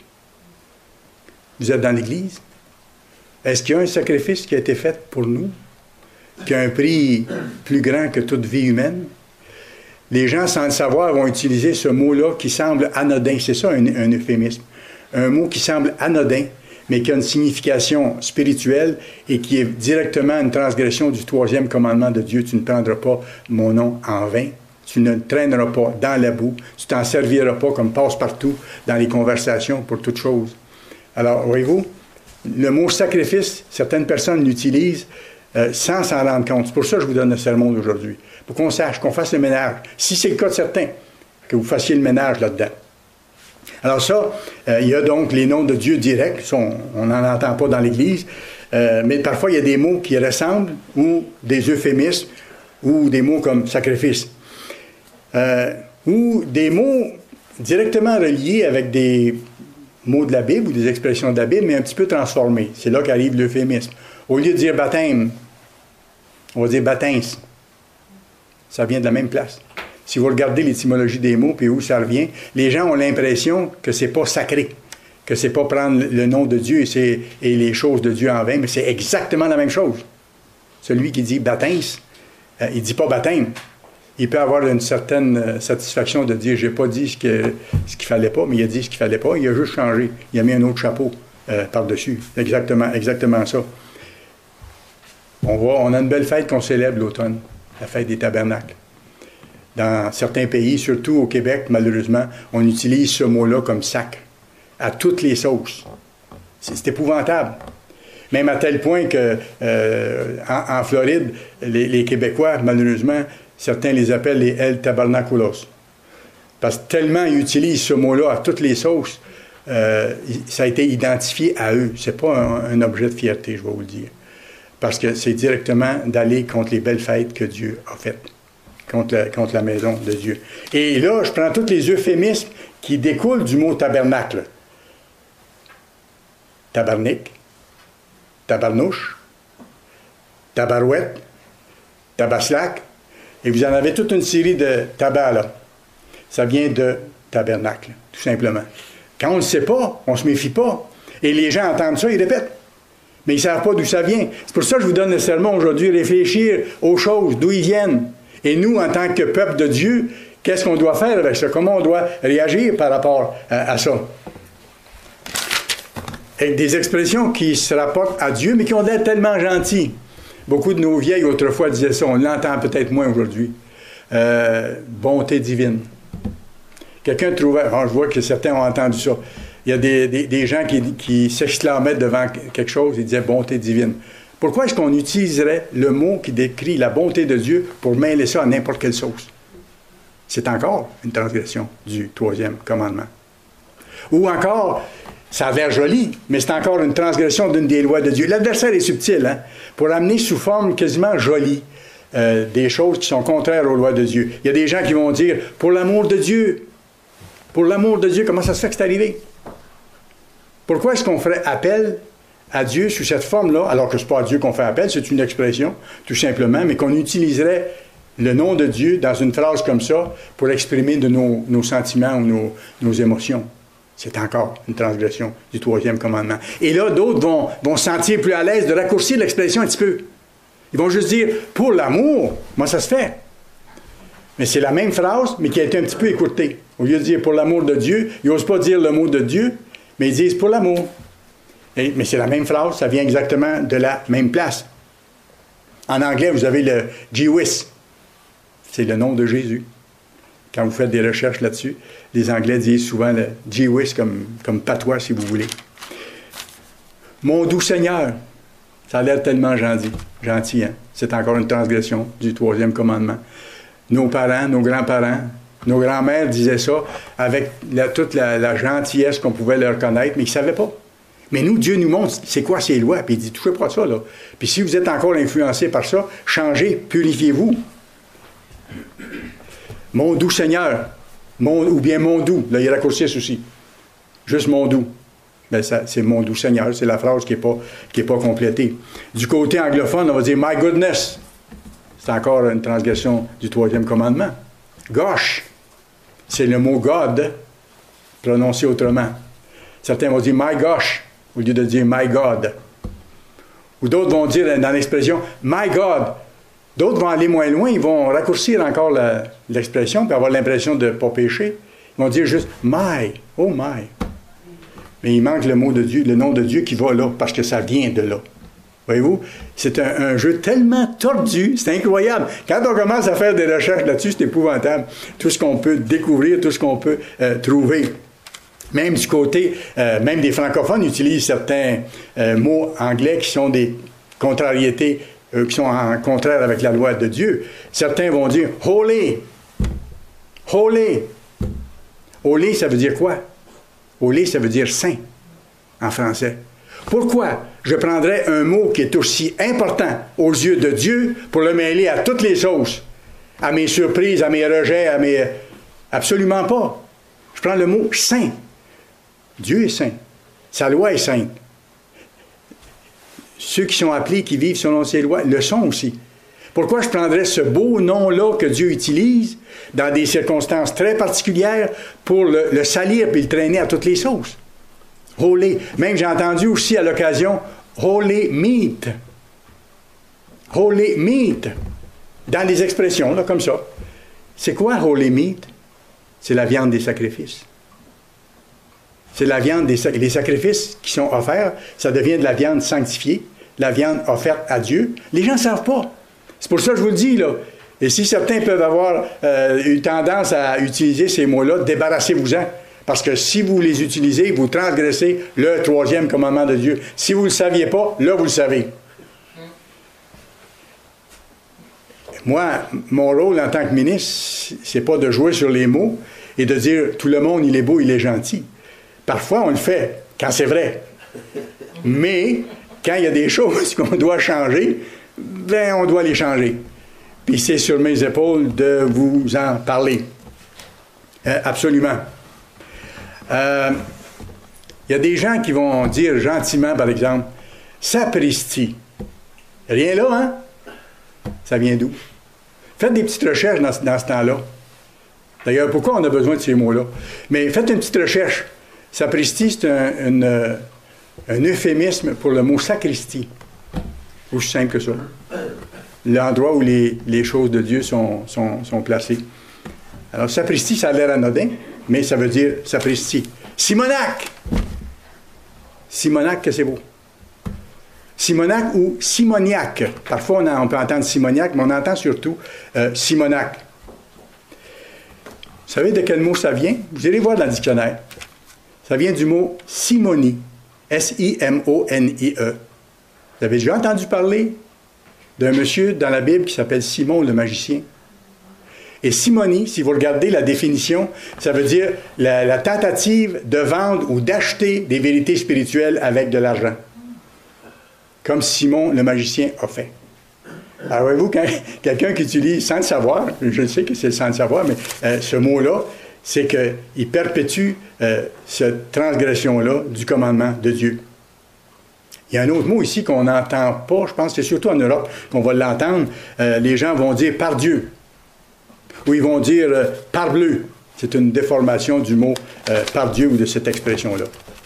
Vous êtes dans l'Église? Est-ce qu'il y a un sacrifice qui a été fait pour nous, qui a un prix plus grand que toute vie humaine? Les gens, sans le savoir, vont utiliser ce mot-là qui semble anodin. C'est ça un, un euphémisme. Un mot qui semble anodin, mais qui a une signification spirituelle et qui est directement une transgression du troisième commandement de Dieu. Tu ne prendras pas mon nom en vain. Tu ne traîneras pas dans la boue. Tu t'en serviras pas comme passe-partout dans les conversations pour toute chose. Alors, voyez-vous, le mot sacrifice, certaines personnes l'utilisent euh, sans s'en rendre compte. C'est pour ça que je vous donne le sermon d'aujourd'hui. Pour qu'on sache, qu'on fasse le ménage. Si c'est le cas de certains, que vous fassiez le ménage là-dedans. Alors ça, euh, il y a donc les noms de Dieu directs. Ça, on n'en entend pas dans l'Église. Euh, mais parfois, il y a des mots qui ressemblent, ou des euphémismes, ou des mots comme sacrifice. Euh, ou des mots directement reliés avec des mots de la Bible ou des expressions de la Bible, mais un petit peu transformés. C'est là qu'arrive l'euphémisme. Au lieu de dire baptême, on va dire baptême. Ça vient de la même place. Si vous regardez l'étymologie des mots, puis où ça revient, les gens ont l'impression que c'est pas sacré, que c'est pas prendre le nom de Dieu et, c'est, et les choses de Dieu en vain, mais c'est exactement la même chose. Celui qui dit baptême, euh, il dit pas baptême. Il peut avoir une certaine satisfaction de dire, j'ai pas dit ce, que, ce qu'il fallait pas, mais il a dit ce qu'il fallait pas, il a juste changé. Il a mis un autre chapeau euh, par-dessus. Exactement, exactement ça. On voit, on a une belle fête qu'on célèbre l'automne, la fête des tabernacles. Dans certains pays, surtout au Québec, malheureusement, on utilise ce mot-là comme sacre, à toutes les sauces. C'est, c'est épouvantable. Même à tel point que euh, en, en Floride, les, les Québécois, malheureusement, certains les appellent les El Tabernaculos. Parce que tellement ils utilisent ce mot-là à toutes les sauces, euh, ça a été identifié à eux. Ce n'est pas un, un objet de fierté, je vais vous le dire. Parce que c'est directement d'aller contre les belles fêtes que Dieu a faites, contre la, contre la maison de Dieu. Et là, je prends tous les euphémismes qui découlent du mot tabernacle. Tabarnak, tabarnouche, tabarouette, tabaslac, et vous en avez toute une série de tabac, là. Ça vient de tabernacle, tout simplement. Quand on ne le sait pas, on ne se méfie pas. Et les gens entendent ça, ils répètent. Mais ils ne savent pas d'où ça vient. C'est pour ça que je vous donne le sermon aujourd'hui, réfléchir aux choses, d'où ils viennent. Et nous, en tant que peuple de Dieu, qu'est-ce qu'on doit faire avec ça? Comment on doit réagir par rapport à, à ça? Avec des expressions qui se rapportent à Dieu, mais qui ont l'air tellement gentilles. Beaucoup de nos vieilles, autrefois, disaient ça. On l'entend peut-être moins aujourd'hui. Euh, bonté divine. Quelqu'un trouvait... Oh, je vois que certains ont entendu ça. Il y a des, des, des gens qui, qui s'exclamaient devant quelque chose et disaient « bonté divine ». Pourquoi est-ce qu'on utiliserait le mot qui décrit la bonté de Dieu pour mêler ça à n'importe quelle sauce? C'est encore une transgression du troisième commandement. Ou encore, ça a l'air joli, mais c'est encore une transgression d'une des lois de Dieu. L'adversaire est subtil, hein? Pour amener sous forme quasiment jolie euh, des choses qui sont contraires aux lois de Dieu. Il y a des gens qui vont dire « pour l'amour de Dieu ». Pour l'amour de Dieu, comment ça se fait que c'est arrivé? Pourquoi est-ce qu'on ferait appel à Dieu sous cette forme-là, alors que ce n'est pas à Dieu qu'on fait appel, c'est une expression, tout simplement, mais qu'on utiliserait le nom de Dieu dans une phrase comme ça pour exprimer de nos, nos sentiments ou nos, nos émotions? C'est encore une transgression du troisième commandement. Et là, d'autres vont, vont se sentir plus à l'aise de raccourcir l'expression un petit peu. Ils vont juste dire « pour l'amour », moi ça se fait. Mais c'est la même phrase, mais qui a été un petit peu écourtée. Au lieu de dire « pour l'amour de Dieu », ils n'osent pas dire le mot de Dieu, mais ils disent « pour l'amour ». Et, mais c'est la même phrase, ça vient exactement de la même place. En anglais, vous avez le « Jewis ». C'est le nom de Jésus. Quand vous faites des recherches là-dessus, les Anglais disent souvent le « Jewis » comme, comme patois, si vous voulez. Mon doux Seigneur. Ça a l'air tellement gentil. Gentil, hein? C'est encore une transgression du troisième commandement. Nos parents, nos grands-parents, nos grands-mères disaient ça avec la, toute la, la gentillesse qu'on pouvait leur connaître, mais ils ne savaient pas. Mais nous, Dieu nous montre c'est quoi ces lois, puis il dit, touchez pas à ça, là. Puis si vous êtes encore influencé par ça, changez, purifiez-vous. Mon doux Seigneur, mon, ou bien mon doux, là, il raccourcissent aussi. Juste mon doux. Ben, ça, c'est mon doux Seigneur, c'est la phrase qui n'est pas, qui est pas complétée. Du côté anglophone, on va dire my goodness. C'est encore une transgression du troisième commandement. Gosh, c'est le mot God prononcé autrement. Certains vont dire my gosh au lieu de dire my God. Ou d'autres vont dire dans l'expression my God. D'autres vont aller moins loin, ils vont raccourcir encore la, l'expression puis avoir l'impression de ne pas pécher. Ils vont dire juste my, oh my. Mais il manque le mot de Dieu, le nom de Dieu qui va là, parce que ça vient de là. Voyez-vous? C'est un, un jeu tellement tordu, c'est incroyable. Quand on commence à faire des recherches là-dessus, c'est épouvantable. Tout ce qu'on peut découvrir, tout ce qu'on peut euh, trouver. Même du côté, euh, même des francophones utilisent certains euh, mots anglais qui sont des contrariétés, euh, qui sont en contraire avec la loi de Dieu. Certains vont dire « holy ». « Holy ». « Holy », ça veut dire quoi? « Holy », ça veut dire « saint » en français. Pourquoi je prendrais un mot qui est aussi important aux yeux de Dieu pour le mêler à toutes les sauces, à mes surprises, à mes rejets, à mes... Absolument pas. Je prends le mot « saint ». Dieu est saint. Sa loi est sainte. Ceux qui sont appelés, qui vivent selon ses lois, le sont aussi. Pourquoi je prendrais ce beau nom-là que Dieu utilise dans des circonstances très particulières pour le, le salir et le traîner à toutes les sauces? Holy. Même j'ai entendu aussi à l'occasion Holy Meat. Holy Meat. Dans les expressions, là, comme ça. C'est quoi Holy Meat? C'est la viande des sacrifices. C'est la viande des sacrifices. Les sacrifices qui sont offerts, ça devient de la viande sanctifiée, la viande offerte à Dieu. Les gens ne savent pas. C'est pour ça que je vous le dis, là. Et si certains peuvent avoir euh, eu tendance à utiliser ces mots-là, débarrassez-vous-en. Parce que si vous les utilisez, vous transgressez le troisième commandement de Dieu. Si vous ne le saviez pas, là, vous le savez. Moi, mon rôle en tant que ministre, c'est pas de jouer sur les mots et de dire tout le monde, il est beau, il est gentil. Parfois, on le fait, quand c'est vrai. Mais, quand il y a des choses qu'on doit changer, ben, on doit les changer. Puis c'est sur mes épaules de vous en parler. Euh, absolument. Il euh, y a des gens qui vont dire gentiment, par exemple, « sapristi ». Rien là, hein? Ça vient d'où? Faites des petites recherches dans, dans ce temps-là. D'ailleurs, pourquoi on a besoin de ces mots-là? Mais faites une petite recherche. Sapristi, c'est un, une, un euphémisme pour le mot sacristie. Aussi simple que ça. L'endroit où les, les choses de Dieu sont, sont, sont placées. Alors, sapristi, ça a l'air anodin, mais ça veut dire sapristi. Simonac! Simonac, que c'est beau. Simonac ou simoniaque. Parfois, on, a, on peut entendre simoniaque, mais on entend surtout euh, simonac. Vous savez de quel mot ça vient? Vous irez voir dans le dictionnaire. Ça vient du mot simonie. S I M O N I E. Vous avez déjà entendu parler d'un monsieur dans la Bible qui s'appelle Simon le magicien? Et simonie, si vous regardez la définition, ça veut dire la, la tentative de vendre ou d'acheter des vérités spirituelles avec de l'argent. Comme Simon le magicien a fait. Alors voyez-vous, quand quelqu'un qui utilise sans le savoir, je sais que c'est sans le savoir, mais euh, ce mot-là, c'est qu'il perpétue euh, cette transgression-là du commandement de Dieu. Il y a un autre mot ici qu'on n'entend pas, je pense que c'est surtout en Europe qu'on va l'entendre. Euh, les gens vont dire « par Dieu » ou ils vont dire euh, « parbleu ». C'est une déformation du mot euh, « par Dieu » ou de cette expression-là.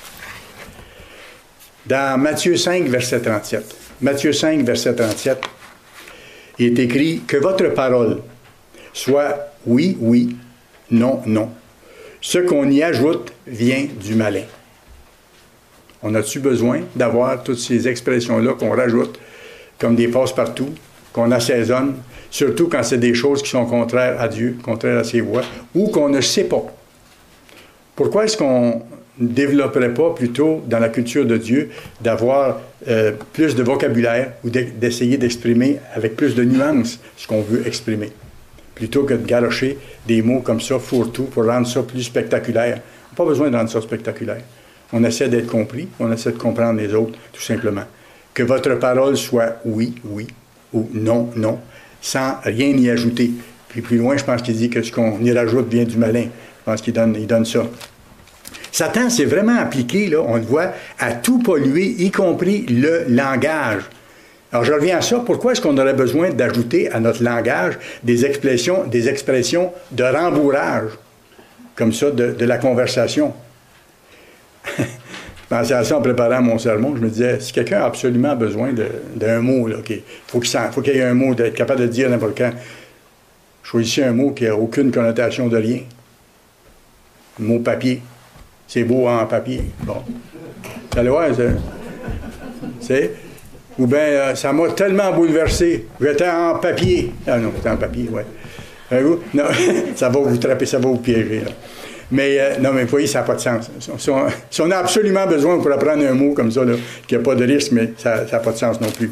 Dans Matthieu cinq, verset trente-sept. Matthieu cinq, verset trente-sept, il est écrit « Que votre parole soit oui, oui, non, non. Ce qu'on y ajoute vient du malin. » On a-tu besoin d'avoir toutes ces expressions-là qu'on rajoute comme des passe-partout, qu'on assaisonne, surtout quand c'est des choses qui sont contraires à Dieu, contraires à ses voies, ou qu'on ne sait pas. Pourquoi est-ce qu'on ne développerait pas plutôt dans la culture de Dieu d'avoir euh, plus de vocabulaire ou d'essayer d'exprimer avec plus de nuances ce qu'on veut exprimer, plutôt que de galocher des mots comme ça, fourre-tout, pour rendre ça plus spectaculaire. On n'a pas besoin de rendre ça spectaculaire. On essaie d'être compris, on essaie de comprendre les autres, tout simplement. Que votre parole soit oui, oui, ou non, non, sans rien y ajouter. Puis plus loin, je pense qu'il dit que ce qu'on y rajoute vient du malin. Je pense qu'il donne, il donne ça. Satan s'est vraiment appliqué, là, on le voit, à tout polluer, y compris le langage. Alors je reviens à ça. Pourquoi est-ce qu'on aurait besoin d'ajouter à notre langage des expressions, des expressions de rembourrage, comme ça, de, de la conversation? Je pensais à ça en préparant mon sermon. Je me disais, si quelqu'un a absolument besoin d'un mot, il okay, faut qu'il faut qu'il y ait un mot, d'être capable de dire n'importe quand. Choisissez un mot qui n'a aucune connotation de rien. Le mot papier. C'est beau en papier. Bon. Vous allez voir, c'est. Ou bien, euh, ça m'a tellement bouleversé. J'étais en papier. Ah non, j'étais en papier, oui. Euh, non, ça va vous trapper, ça va vous piéger, là. Mais, euh, non, mais vous voyez, ça n'a pas de sens. Si on, si on a absolument besoin pour apprendre un mot comme ça, là, qui n'a pas de risque, mais ça n'a pas de sens non plus.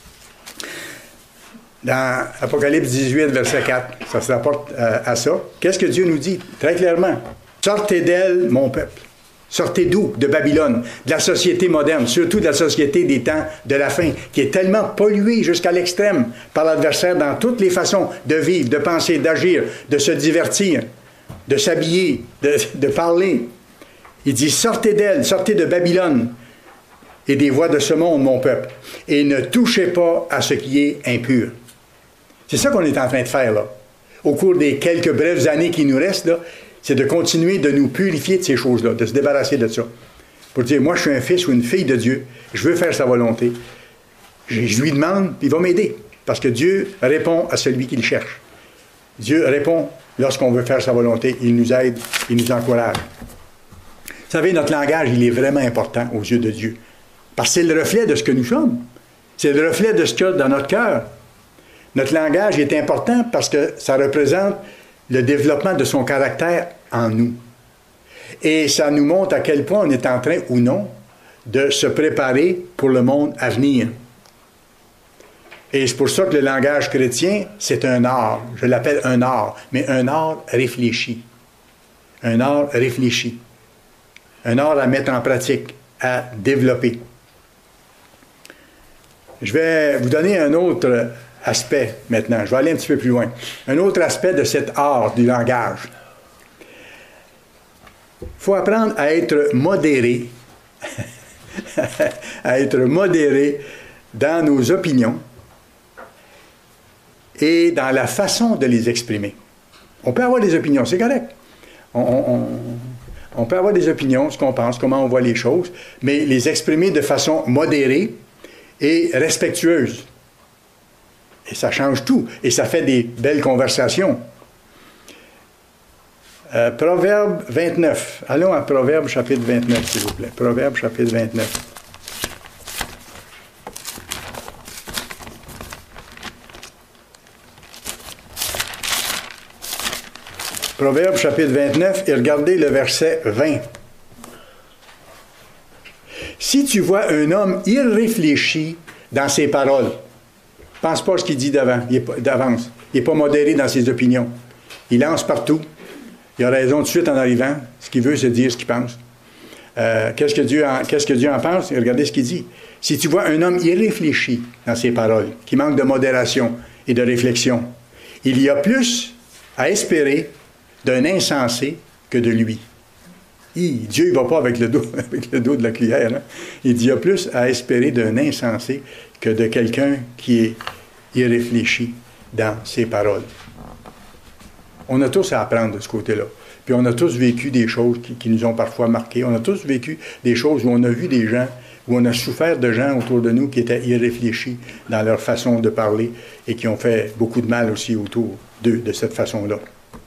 Dans Apocalypse dix-huit, verset quatre, ça se rapporte euh, à ça. Qu'est-ce que Dieu nous dit? Très clairement. Sortez d'elle, mon peuple. Sortez d'où? De Babylone, de la société moderne, surtout de la société des temps de la fin, qui est tellement polluée jusqu'à l'extrême par l'adversaire dans toutes les façons de vivre, de penser, d'agir, de se divertir, de s'habiller, de, de parler. Il dit, sortez d'elle, sortez de Babylone et des voies de ce monde, mon peuple, et ne touchez pas à ce qui est impur. C'est ça qu'on est en train de faire, là. Au cours des quelques brèves années qui nous restent, là, c'est de continuer de nous purifier de ces choses-là, de se débarrasser de ça. Pour dire, moi, je suis un fils ou une fille de Dieu, je veux faire sa volonté. Je, je lui demande, puis il va m'aider. Parce que Dieu répond à celui qui le cherche. Dieu répond lorsqu'on veut faire sa volonté. Il nous aide, il nous encourage. Vous savez, notre langage, il est vraiment important aux yeux de Dieu. Parce que c'est le reflet de ce que nous sommes. C'est le reflet de ce qu'il y a dans notre cœur. Notre langage est important parce que ça représente le développement de son caractère en nous. Et ça nous montre à quel point on est en train ou non de se préparer pour le monde à venir. Et c'est pour ça que le langage chrétien, c'est un art. Je l'appelle un art, mais un art réfléchi. Un art réfléchi. Un art à mettre en pratique, à développer. Je vais vous donner un autre aspect maintenant. Je vais aller un petit peu plus loin. Un autre aspect de cet art du langage. Il faut apprendre à être modéré, à être modéré dans nos opinions et dans la façon de les exprimer. On peut avoir des opinions, c'est correct. On, on, on peut avoir des opinions, ce qu'on pense, comment on voit les choses, mais les exprimer de façon modérée et respectueuse. Et ça change tout. Et ça fait des belles conversations. Euh, Proverbe vingt-neuf. Allons à Proverbe chapitre vingt-neuf, s'il vous plaît. Proverbe chapitre vingt-neuf. Proverbe chapitre vingt-neuf, et regardez le verset vingt. Si tu vois un homme irréfléchi dans ses paroles, pense pas à ce qu'il dit d'avance. Il n'est pas modéré dans ses opinions. Il lance partout. Il a raison tout de suite en arrivant. Ce qu'il veut, c'est dire ce qu'il pense. Euh, qu'est-ce que Dieu en, qu'est-ce que Dieu en pense? Et regardez ce qu'il dit. Si tu vois un homme irréfléchi dans ses paroles, qui manque de modération et de réflexion, il y a plus à espérer d'un insensé que de lui. Hi, Dieu ne va pas avec le dos, avec le dos de la cuillère. Hein? Il dit, il y a plus à espérer d'un insensé que de quelqu'un qui est irréfléchi dans ses paroles. On a tous à apprendre de ce côté-là. Puis on a tous vécu des choses qui, qui nous ont parfois marqués. On a tous vécu des choses où on a vu des gens, où on a souffert de gens autour de nous qui étaient irréfléchis dans leur façon de parler et qui ont fait beaucoup de mal aussi autour d'eux de cette façon-là.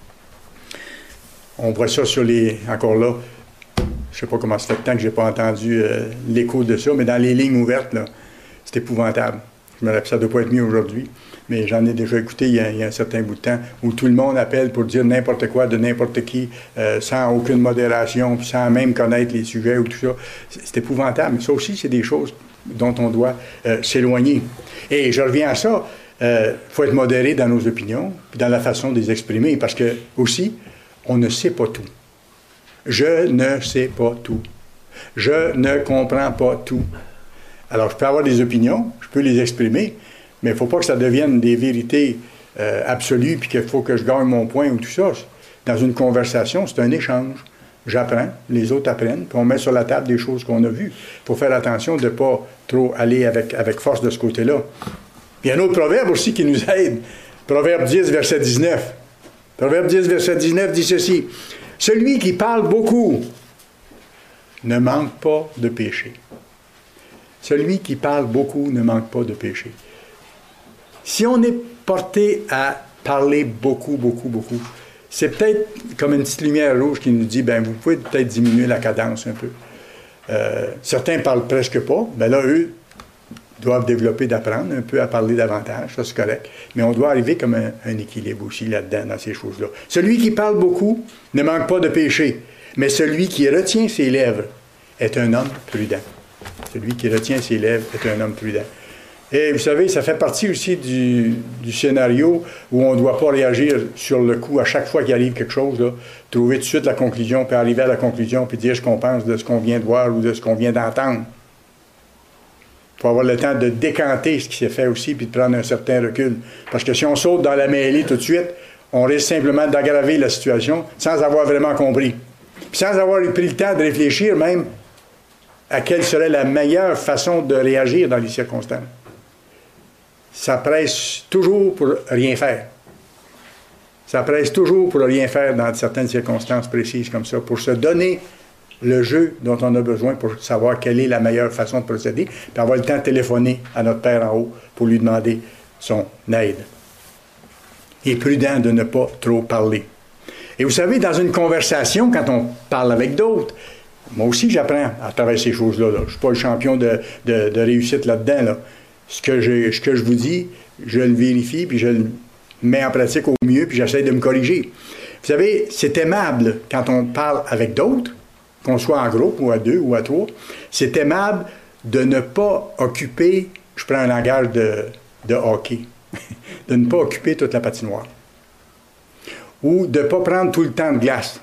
On voit ça sur les... Encore là, je ne sais pas comment ça fait de temps que je n'ai pas entendu euh, l'écho de ça, mais dans les lignes ouvertes, là, c'est épouvantable. Je me rappelle, ça ne doit pas être mieux aujourd'hui, mais j'en ai déjà écouté il y, a, il y a un certain bout de temps, où tout le monde appelle pour dire n'importe quoi de n'importe qui, euh, sans aucune modération, puis sans même connaître les sujets ou tout ça. C'est épouvantable. Mais ça aussi, c'est des choses dont on doit euh, s'éloigner. Et je reviens à ça, il euh, faut être modéré dans nos opinions, puis dans la façon de les exprimer, parce que, aussi, on ne sait pas tout. Je ne sais pas tout. Je ne comprends pas tout. Alors, je peux avoir des opinions, je peux les exprimer, mais il ne faut pas que ça devienne des vérités euh, absolues, puis qu'il faut que je gagne mon point ou tout ça. Dans une conversation, c'est un échange. J'apprends, les autres apprennent, puis on met sur la table des choses qu'on a vues. Il faut faire attention de ne pas trop aller avec, avec force de ce côté-là. Il y a un autre proverbe aussi qui nous aide. Proverbe dix, verset dix-neuf. Proverbe dix, verset dix-neuf dit ceci. « Celui qui parle beaucoup ne manque pas de péché. » Celui qui parle beaucoup ne manque pas de péché. Si on est porté à parler beaucoup, beaucoup, beaucoup, c'est peut-être comme une petite lumière rouge qui nous dit, ben vous pouvez peut-être diminuer la cadence un peu. Euh, certains parlent presque pas, ben là, eux doivent développer d'apprendre un peu à parler davantage, ça c'est correct. Mais on doit arriver comme un, un équilibre aussi là-dedans, dans ces choses-là. Celui qui parle beaucoup ne manque pas de péché, mais celui qui retient ses lèvres est un homme prudent. Celui qui retient ses lèvres est un homme prudent. Et vous savez, ça fait partie aussi du, du scénario où on ne doit pas réagir sur le coup à chaque fois qu'il arrive quelque chose, là, trouver tout de suite la conclusion, puis arriver à la conclusion, puis dire ce qu'on pense de ce qu'on vient de voir ou de ce qu'on vient d'entendre. Il faut avoir le temps de décanter ce qui s'est fait aussi, puis de prendre un certain recul. Parce que si on saute dans la mêlée tout de suite, on risque simplement d'aggraver la situation sans avoir vraiment compris. Puis sans avoir pris le temps de réfléchir même à quelle serait la meilleure façon de réagir dans les circonstances. Ça presse toujours pour rien faire. Ça presse toujours pour rien faire dans certaines circonstances précises comme ça, pour se donner le jeu dont on a besoin pour savoir quelle est la meilleure façon de procéder, puis avoir le temps de téléphoner à notre Père en haut pour lui demander son aide. Il est prudent de ne pas trop parler. Et vous savez, dans une conversation, quand on parle avec d'autres, moi aussi j'apprends à travers ces choses-là. Là. Je ne suis pas le champion de, de, de réussite là-dedans. Là. Ce que, je, ce que je vous dis, je le vérifie, puis je le mets en pratique au mieux, puis j'essaie de me corriger. Vous savez, c'est aimable quand on parle avec d'autres, qu'on soit en groupe, ou à deux, ou à trois, c'est aimable de ne pas occuper, je prends un langage de, de hockey, de ne pas occuper toute la patinoire. Ou de ne pas prendre tout le temps de glace.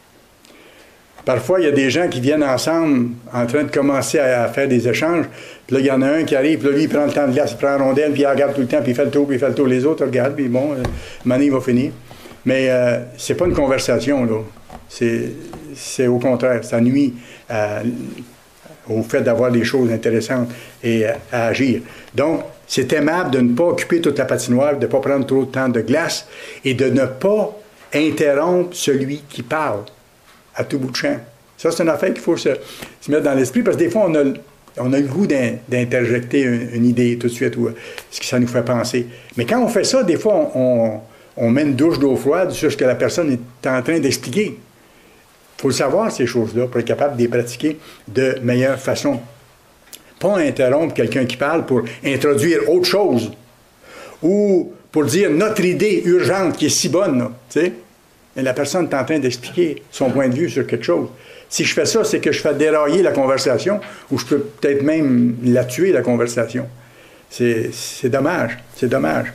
Parfois, il y a des gens qui viennent ensemble en train de commencer à, à faire des échanges. Puis là, il y en a un qui arrive, puis là, lui, il prend le temps de glace, il prend la rondelle, puis il regarde tout le temps, puis il fait le tour, puis il fait le tour. Les autres regardent, puis bon, euh, Mané va finir. Mais euh, c'est pas une conversation, là. C'est au contraire, ça nuit à, au fait d'avoir des choses intéressantes et à, à agir. Donc, c'est aimable de ne pas occuper toute la patinoire, de ne pas prendre trop de temps de glace et de ne pas interrompre celui qui parle à tout bout de champ. Ça, c'est une affaire qu'il faut se, se mettre dans l'esprit, parce que des fois, on a, on a le goût d'interjecter une, une idée tout de suite, ou ce que ça nous fait penser. Mais quand on fait ça, des fois, on, on, on met une douche d'eau froide sur ce que la personne est en train d'expliquer. Il faut le savoir, ces choses-là, pour être capable de les pratiquer de meilleure façon. Pas interrompre quelqu'un qui parle pour introduire autre chose, ou pour dire notre idée urgente qui est si bonne, là, tu sais. Et la personne est en train d'expliquer son point de vue sur quelque chose. Si je fais ça, c'est que je fais dérailler la conversation, ou je peux peut-être même la tuer, la conversation. C'est dommage, c'est dommage.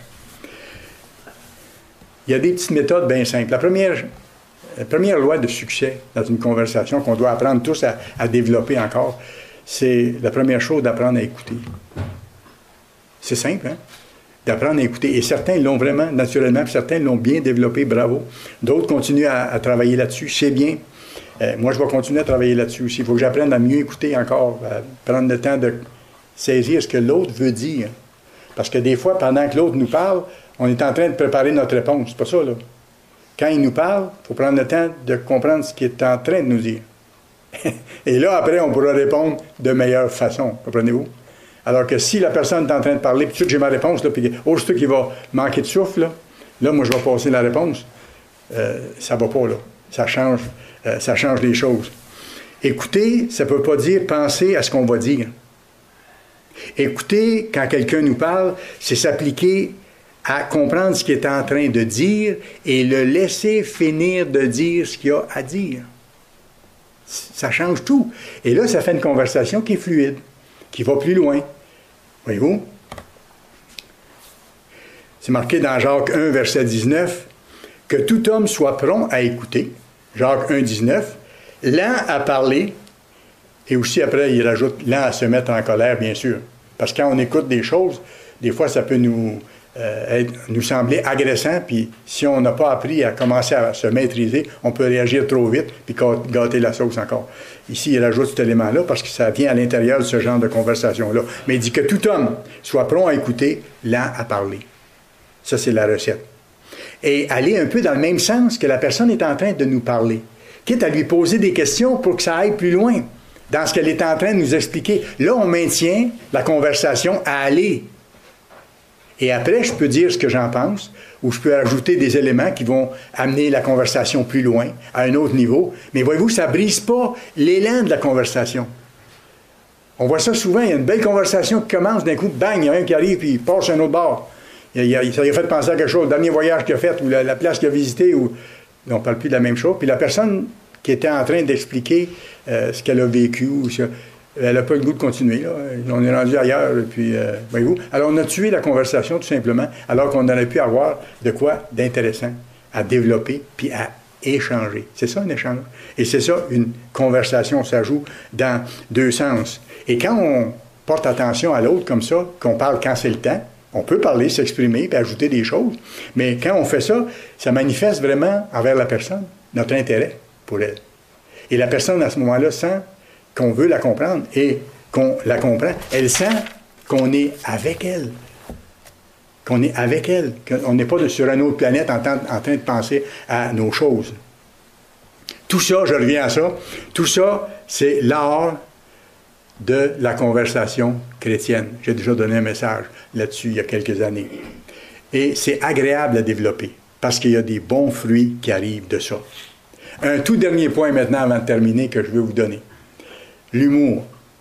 Il y a des petites méthodes bien simples. La première, la première loi de succès dans une conversation qu'on doit apprendre tous à, à développer encore, c'est la première chose d'apprendre à écouter. C'est simple, hein? D'apprendre à écouter. Et certains l'ont vraiment naturellement, puis certains l'ont bien développé, bravo. D'autres continuent à, à travailler là-dessus, c'est bien. Euh, moi, je vais continuer à travailler là-dessus aussi. Il faut que j'apprenne à mieux écouter encore, à prendre le temps de saisir ce que l'autre veut dire. Parce que des fois, pendant que l'autre nous parle, on est en train de préparer notre réponse. C'est pas ça, là. Quand il nous parle, il faut prendre le temps de comprendre ce qu'il est en train de nous dire. Et là, après, on pourra répondre de meilleure façon. Comprenez-vous? Alors que si la personne est en train de parler, puis tout de suite j'ai ma réponse, là, puis aussitôt qu'il va manquer de souffle, là, là, moi je vais passer la réponse, euh, ça va pas, là. Ça change, euh, ça change les choses. Écouter, ça ne peut pas dire penser à ce qu'on va dire. Écouter, quand quelqu'un nous parle, c'est s'appliquer à comprendre ce qu'il est en train de dire et le laisser finir de dire ce qu'il a à dire. Ça change tout. Et là, ça fait une conversation qui est fluide, qui va plus loin. Voyez-vous? C'est marqué dans Jacques un, verset dix-neuf, « Que tout homme soit prompt à écouter. » Jacques un, dix-neuf. « Lent à parler. » Et aussi, après, il rajoute « lent à se mettre en colère, bien sûr. » Parce que quand on écoute des choses, des fois, ça peut nous, euh, être, nous sembler agressant, puis si on n'a pas appris à commencer à se maîtriser, on peut réagir trop vite, puis gâter la sauce encore. Ici, il rajoute cet élément-là, parce que ça vient à l'intérieur de ce genre de conversation-là. Mais il dit que tout homme soit prompt à écouter, lent à parler. Ça, c'est la recette. Et aller un peu dans le même sens que la personne est en train de nous parler. Quitte à lui poser des questions pour que ça aille plus loin dans ce qu'elle est en train de nous expliquer. Là, on maintient la conversation à aller. Et après, je peux dire ce que j'en pense, ou je peux ajouter des éléments qui vont amener la conversation plus loin, à un autre niveau. Mais voyez-vous, ça ne brise pas l'élan de la conversation. On voit ça souvent, il y a une belle conversation qui commence, d'un coup, bang, il y a un qui arrive, puis il passe à un autre bord. Il a, ça lui a fait penser à quelque chose, le dernier voyage qu'il a fait, ou la, la place qu'il a visitée, ou on ne parle plus de la même chose. Puis la personne qui était en train d'expliquer euh, ce qu'elle a vécu, ou ça, elle n'a pas le goût de continuer. Là. On est rendu ailleurs, puis, euh, voyez-vous. Alors, on a tué la conversation, tout simplement, alors qu'on aurait pu avoir de quoi d'intéressant à développer, puis à échanger. C'est ça, un échange. Et c'est ça, une conversation, ça joue dans deux sens. Et quand on porte attention à l'autre comme ça, qu'on parle quand c'est le temps, on peut parler, s'exprimer, puis ajouter des choses, mais quand on fait ça, ça manifeste vraiment envers la personne notre intérêt pour elle. Et la personne, à ce moment-là, sent qu'on veut la comprendre et qu'on la comprend. Elle sent qu'on est avec elle. Qu'on est avec elle. Qu'on n'est pas sur une autre planète en, en train de penser à nos choses. Tout ça, je reviens à ça, tout ça, c'est l'art de la conversation chrétienne. J'ai déjà donné un message là-dessus il y a quelques années. Et c'est agréable à développer parce qu'il y a des bons fruits qui arrivent de ça. Un tout dernier point maintenant avant de terminer que je veux vous donner. L'humour.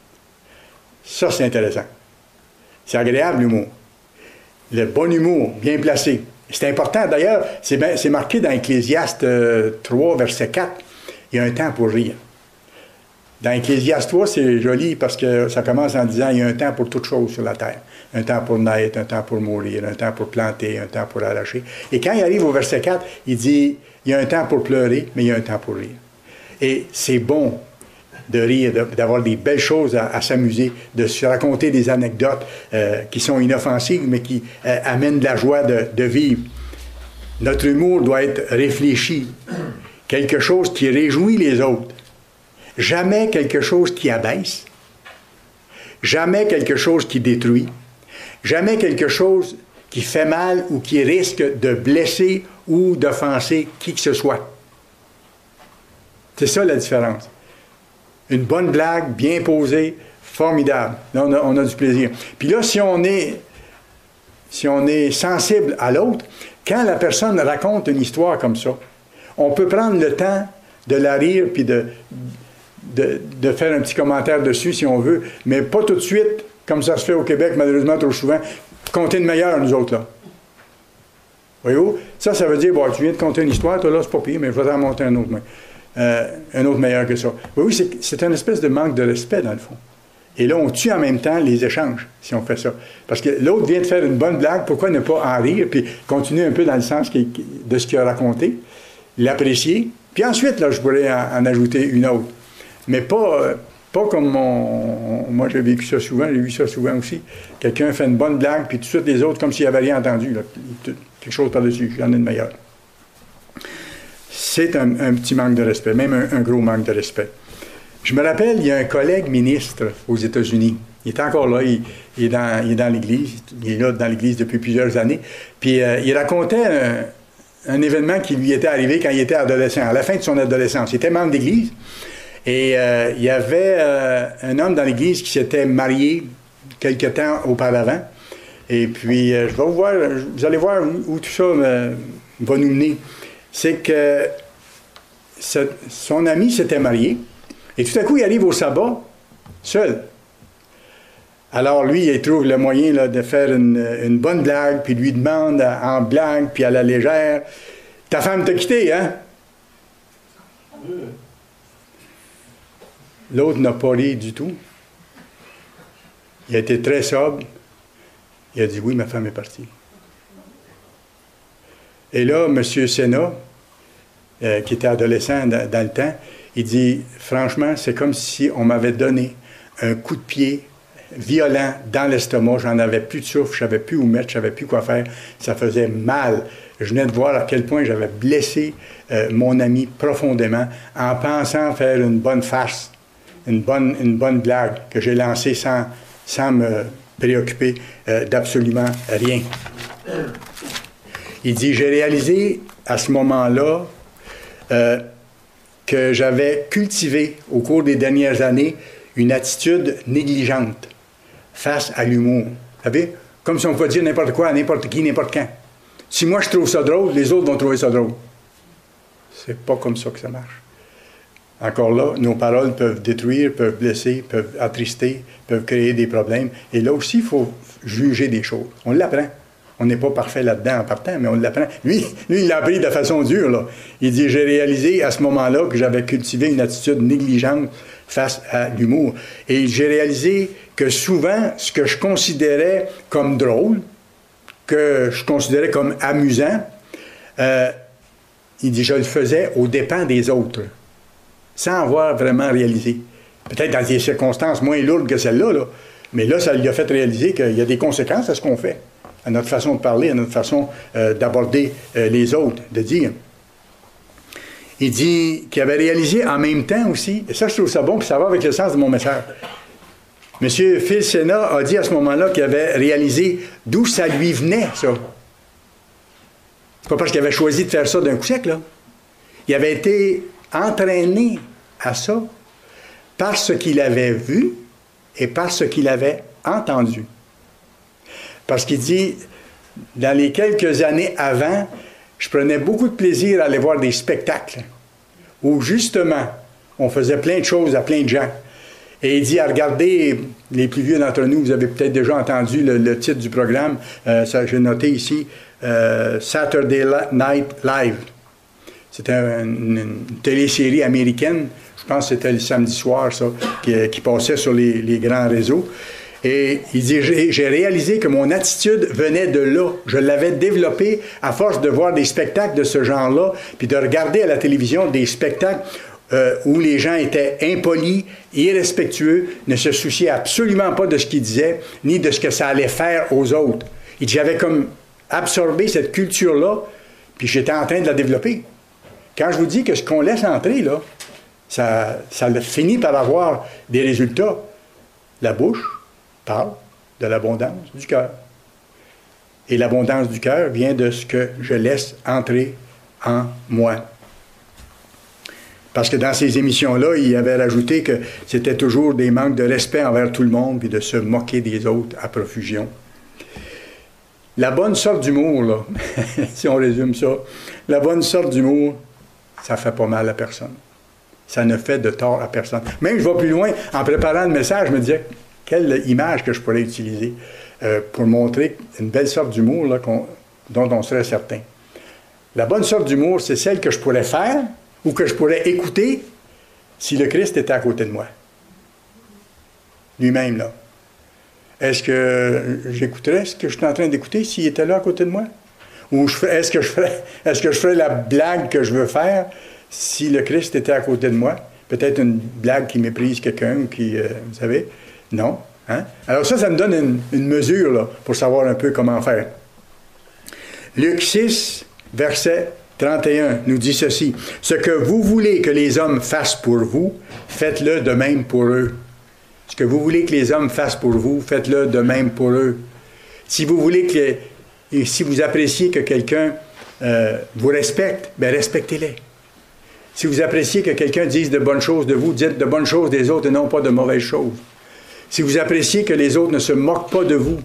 Ça, c'est intéressant. C'est agréable, l'humour. Le bon humour, bien placé. C'est important. D'ailleurs, c'est, bien, c'est marqué dans Ecclésiaste euh, trois, verset quatre. Il y a un temps pour rire. Dans Ecclésiaste trois, c'est joli parce que ça commence en disant il y a un temps pour toutes choses sur la terre. Un temps pour naître, un temps pour mourir, un temps pour planter, un temps pour arracher. Et quand il arrive au verset quatre, il dit il y a un temps pour pleurer, mais il y a un temps pour rire. Et c'est bon de rire, d'avoir des belles choses à, à s'amuser, de se raconter des anecdotes euh, qui sont inoffensives, mais qui euh, amènent de la joie de, de vivre. Notre humour doit être réfléchi. Quelque chose qui réjouit les autres. Jamais quelque chose qui abaisse. Jamais quelque chose qui détruit. Jamais quelque chose qui fait mal ou qui risque de blesser ou d'offenser qui que ce soit. C'est ça la différence. Une bonne blague, bien posée, formidable. Là, on a, on a du plaisir. Puis là, si on est, si on est sensible à l'autre, quand la personne raconte une histoire comme ça, on peut prendre le temps de la rire puis de, de, de faire un petit commentaire dessus si on veut, mais pas tout de suite, comme ça se fait au Québec, malheureusement trop souvent, compter une meilleure, nous autres, là. Voyez-vous? Ça, ça veut dire, bon, tu viens de conter une histoire, toi là, c'est pas pire, mais je vais t'en monter un autre. Euh, un autre meilleur que ça. Oui, oui, c'est, c'est une espèce de manque de respect, dans le fond. Et là, on tue en même temps les échanges, si on fait ça. Parce que l'autre vient de faire une bonne blague, pourquoi ne pas en rire, puis continuer un peu dans le sens qui, de ce qu'il a raconté, l'apprécier, puis ensuite, là, je pourrais en, en ajouter une autre. Mais pas, euh, pas comme mon... Moi, j'ai vécu ça souvent, j'ai vu ça souvent aussi. Quelqu'un fait une bonne blague, puis tout de suite, les autres, comme s'ils n'avaient rien entendu, là, quelque chose par-dessus, j'en ai une meilleure. C'est un, un petit manque de respect, même un, un gros manque de respect. Je me rappelle, il y a un collègue ministre aux États-Unis. Il est encore là, il, il, est, dans, il est dans l'Église, il est là dans l'Église depuis plusieurs années. Puis euh, il racontait un, un événement qui lui était arrivé quand il était adolescent, à la fin de son adolescence. Il était membre d'Église et euh, il y avait euh, un homme dans l'Église qui s'était marié quelque temps auparavant. Et puis, euh, je vais vous voir, vous allez voir où, où tout ça euh, va nous mener. C'est que ce, son ami s'était marié, et tout à coup, il arrive au sabbat, seul. Alors lui, il trouve le moyen là, de faire une, une bonne blague, puis lui demande en blague, puis à la légère, « Ta femme t'a quitté, hein? » L'autre n'a pas ri du tout. Il a été très sobre. Il a dit, « Oui, ma femme est partie. » Et là, M. Sénat, euh, qui était adolescent dans, dans le temps, il dit, « Franchement, c'est comme si on m'avait donné un coup de pied violent dans l'estomac. J'en avais plus de souffle, je savais plus où mettre, je savais plus quoi faire. Ça faisait mal. Je venais de voir à quel point j'avais blessé euh, mon ami profondément en pensant faire une bonne farce, une bonne, une bonne blague que j'ai lancée sans, sans me préoccuper euh, d'absolument rien. » Il dit, j'ai réalisé à ce moment-là euh, que j'avais cultivé au cours des dernières années une attitude négligente face à l'humour. Vous savez, comme si on pouvait dire n'importe quoi à n'importe qui, n'importe quand. Si moi je trouve ça drôle, les autres vont trouver ça drôle. C'est pas comme ça que ça marche. Encore là, nos paroles peuvent détruire, peuvent blesser, peuvent attrister, peuvent créer des problèmes. Et là aussi, il faut juger des choses. On l'apprend. On n'est pas parfait là-dedans en partant, mais on l'apprend. Lui, lui, il l'a appris de façon dure, là. Il dit, j'ai réalisé à ce moment-là que j'avais cultivé une attitude négligente face à l'humour. Et j'ai réalisé que souvent, ce que je considérais comme drôle, que je considérais comme amusant, euh, il dit, je le faisais aux dépens des autres, sans avoir vraiment réalisé. Peut-être dans des circonstances moins lourdes que celle-là, là, mais là, ça lui a fait réaliser qu'il y a des conséquences à ce qu'on fait, à notre façon de parler, à notre façon euh, d'aborder euh, les autres, de dire. Il dit qu'il avait réalisé en même temps aussi, et ça, je trouve ça bon, puis ça va avec le sens de mon message. M. Phil Sénat a dit à ce moment-là qu'il avait réalisé d'où ça lui venait, ça. C'est pas parce qu'il avait choisi de faire ça d'un coup sec, là. Il avait été entraîné à ça par ce qu'il avait vu et par ce qu'il avait entendu. Parce qu'il dit, dans les quelques années avant, je prenais beaucoup de plaisir à aller voir des spectacles où, justement, on faisait plein de choses à plein de gens. Et il dit, à regarder, les plus vieux d'entre nous, vous avez peut-être déjà entendu le, le titre du programme, euh, ça j'ai noté ici, euh, Saturday Night Live. C'était une, une télésérie américaine, je pense que c'était le samedi soir, ça, qui, qui passait sur les, les grands réseaux. Et il dit, j'ai réalisé que mon attitude venait de là. Je l'avais développée à force de voir des spectacles de ce genre-là, puis de regarder à la télévision des spectacles euh, où les gens étaient impolis, irrespectueux, ne se souciaient absolument pas de ce qu'ils disaient, ni de ce que ça allait faire aux autres. Il dit, j'avais comme absorbé cette culture-là, puis j'étais en train de la développer. Quand je vous dis que ce qu'on laisse entrer, là, ça, ça finit par avoir des résultats. La bouche parle de l'abondance du cœur. Et l'abondance du cœur vient de ce que je laisse entrer en moi. Parce que dans ces émissions-là, il avait rajouté que c'était toujours des manques de respect envers tout le monde, puis de se moquer des autres à profusion. La bonne sorte d'humour, là, si on résume ça, la bonne sorte d'humour, ça fait pas mal à personne. Ça ne fait de tort à personne. Même, je vais plus loin, en préparant le message, je me disais, quelle image que je pourrais utiliser euh, pour montrer une belle sorte d'humour là, qu'on, dont on serait certain. La bonne sorte d'humour, c'est celle que je pourrais faire ou que je pourrais écouter si le Christ était à côté de moi. Lui-même, là. Est-ce que j'écouterais ce que je suis en train d'écouter s'il était là à côté de moi? Ou je ferais, est-ce que je ferais, est-ce que je ferais la blague que je veux faire si le Christ était à côté de moi? Peut-être une blague qui méprise quelqu'un ou qui, euh, vous savez... Non. Hein? Alors ça, ça me donne une, une mesure là, pour savoir un peu comment faire. Luc six, verset trente et un, nous dit ceci. « Ce que vous voulez que les hommes fassent pour vous, faites-le de même pour eux. Ce que vous voulez que les hommes fassent pour vous, faites-le de même pour eux. Si vous voulez que... Et si vous appréciez que quelqu'un euh, vous respecte, bien respectez-les. Si vous appréciez que quelqu'un dise de bonnes choses de vous, dites de bonnes choses des autres et non pas de mauvaises choses. Si vous appréciez que les autres ne se moquent pas de vous,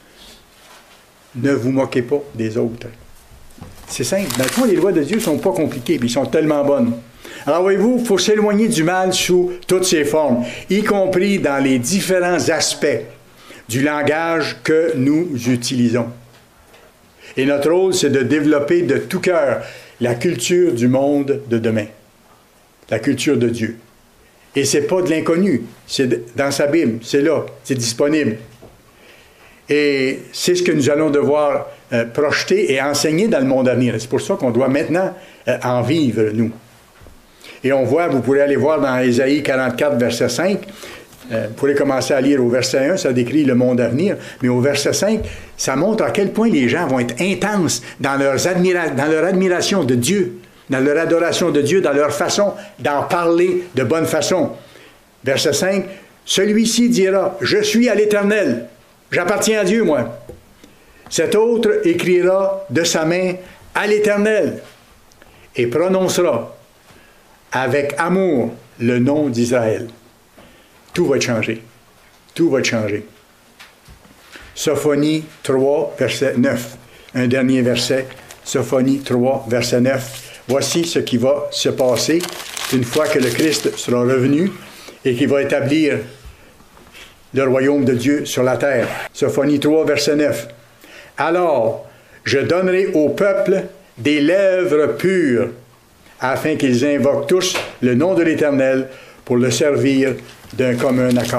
ne vous moquez pas des autres. C'est simple. Dans le fond, les lois de Dieu ne sont pas compliquées, puis ils sont tellement bonnes. Alors, voyez-vous, il faut s'éloigner du mal sous toutes ses formes, y compris dans les différents aspects du langage que nous utilisons. Et notre rôle, c'est de développer de tout cœur la culture du monde de demain, la culture de Dieu. Et ce n'est pas de l'inconnu, c'est dans sa Bible, c'est là, c'est disponible. Et c'est ce que nous allons devoir euh, projeter et enseigner dans le monde à venir. C'est pour ça qu'on doit maintenant euh, en vivre, nous. Et on voit, vous pourrez aller voir dans Ésaïe quarante-quatre, verset cinq, euh, vous pourrez commencer à lire au verset un, ça décrit le monde à venir, mais au verset cinq, ça montre à quel point les gens vont être intenses dans, leurs admira- dans leur admiration de Dieu, dans leur adoration de Dieu, dans leur façon d'en parler de bonne façon. Verset cinq, « Celui-ci dira, je suis à l'Éternel, j'appartiens à Dieu, moi. Cet autre écrira de sa main à l'Éternel et prononcera avec amour le nom d'Israël. » Tout va changer. Tout va changer. Sophonie trois, verset neuf. Un dernier verset. Sophonie trois, verset neuf. Voici ce qui va se passer une fois que le Christ sera revenu et qu'il va établir le royaume de Dieu sur la terre. Sophonie trois, verset neuf. « Alors, je donnerai au peuple des lèvres pures, afin qu'ils invoquent tous le nom de l'Éternel pour le servir d'un commun accord. »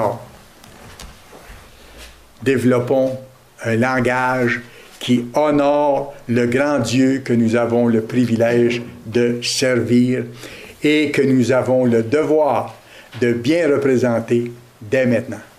Développons un langage qui honore le grand Dieu que nous avons le privilège de servir et que nous avons le devoir de bien représenter dès maintenant.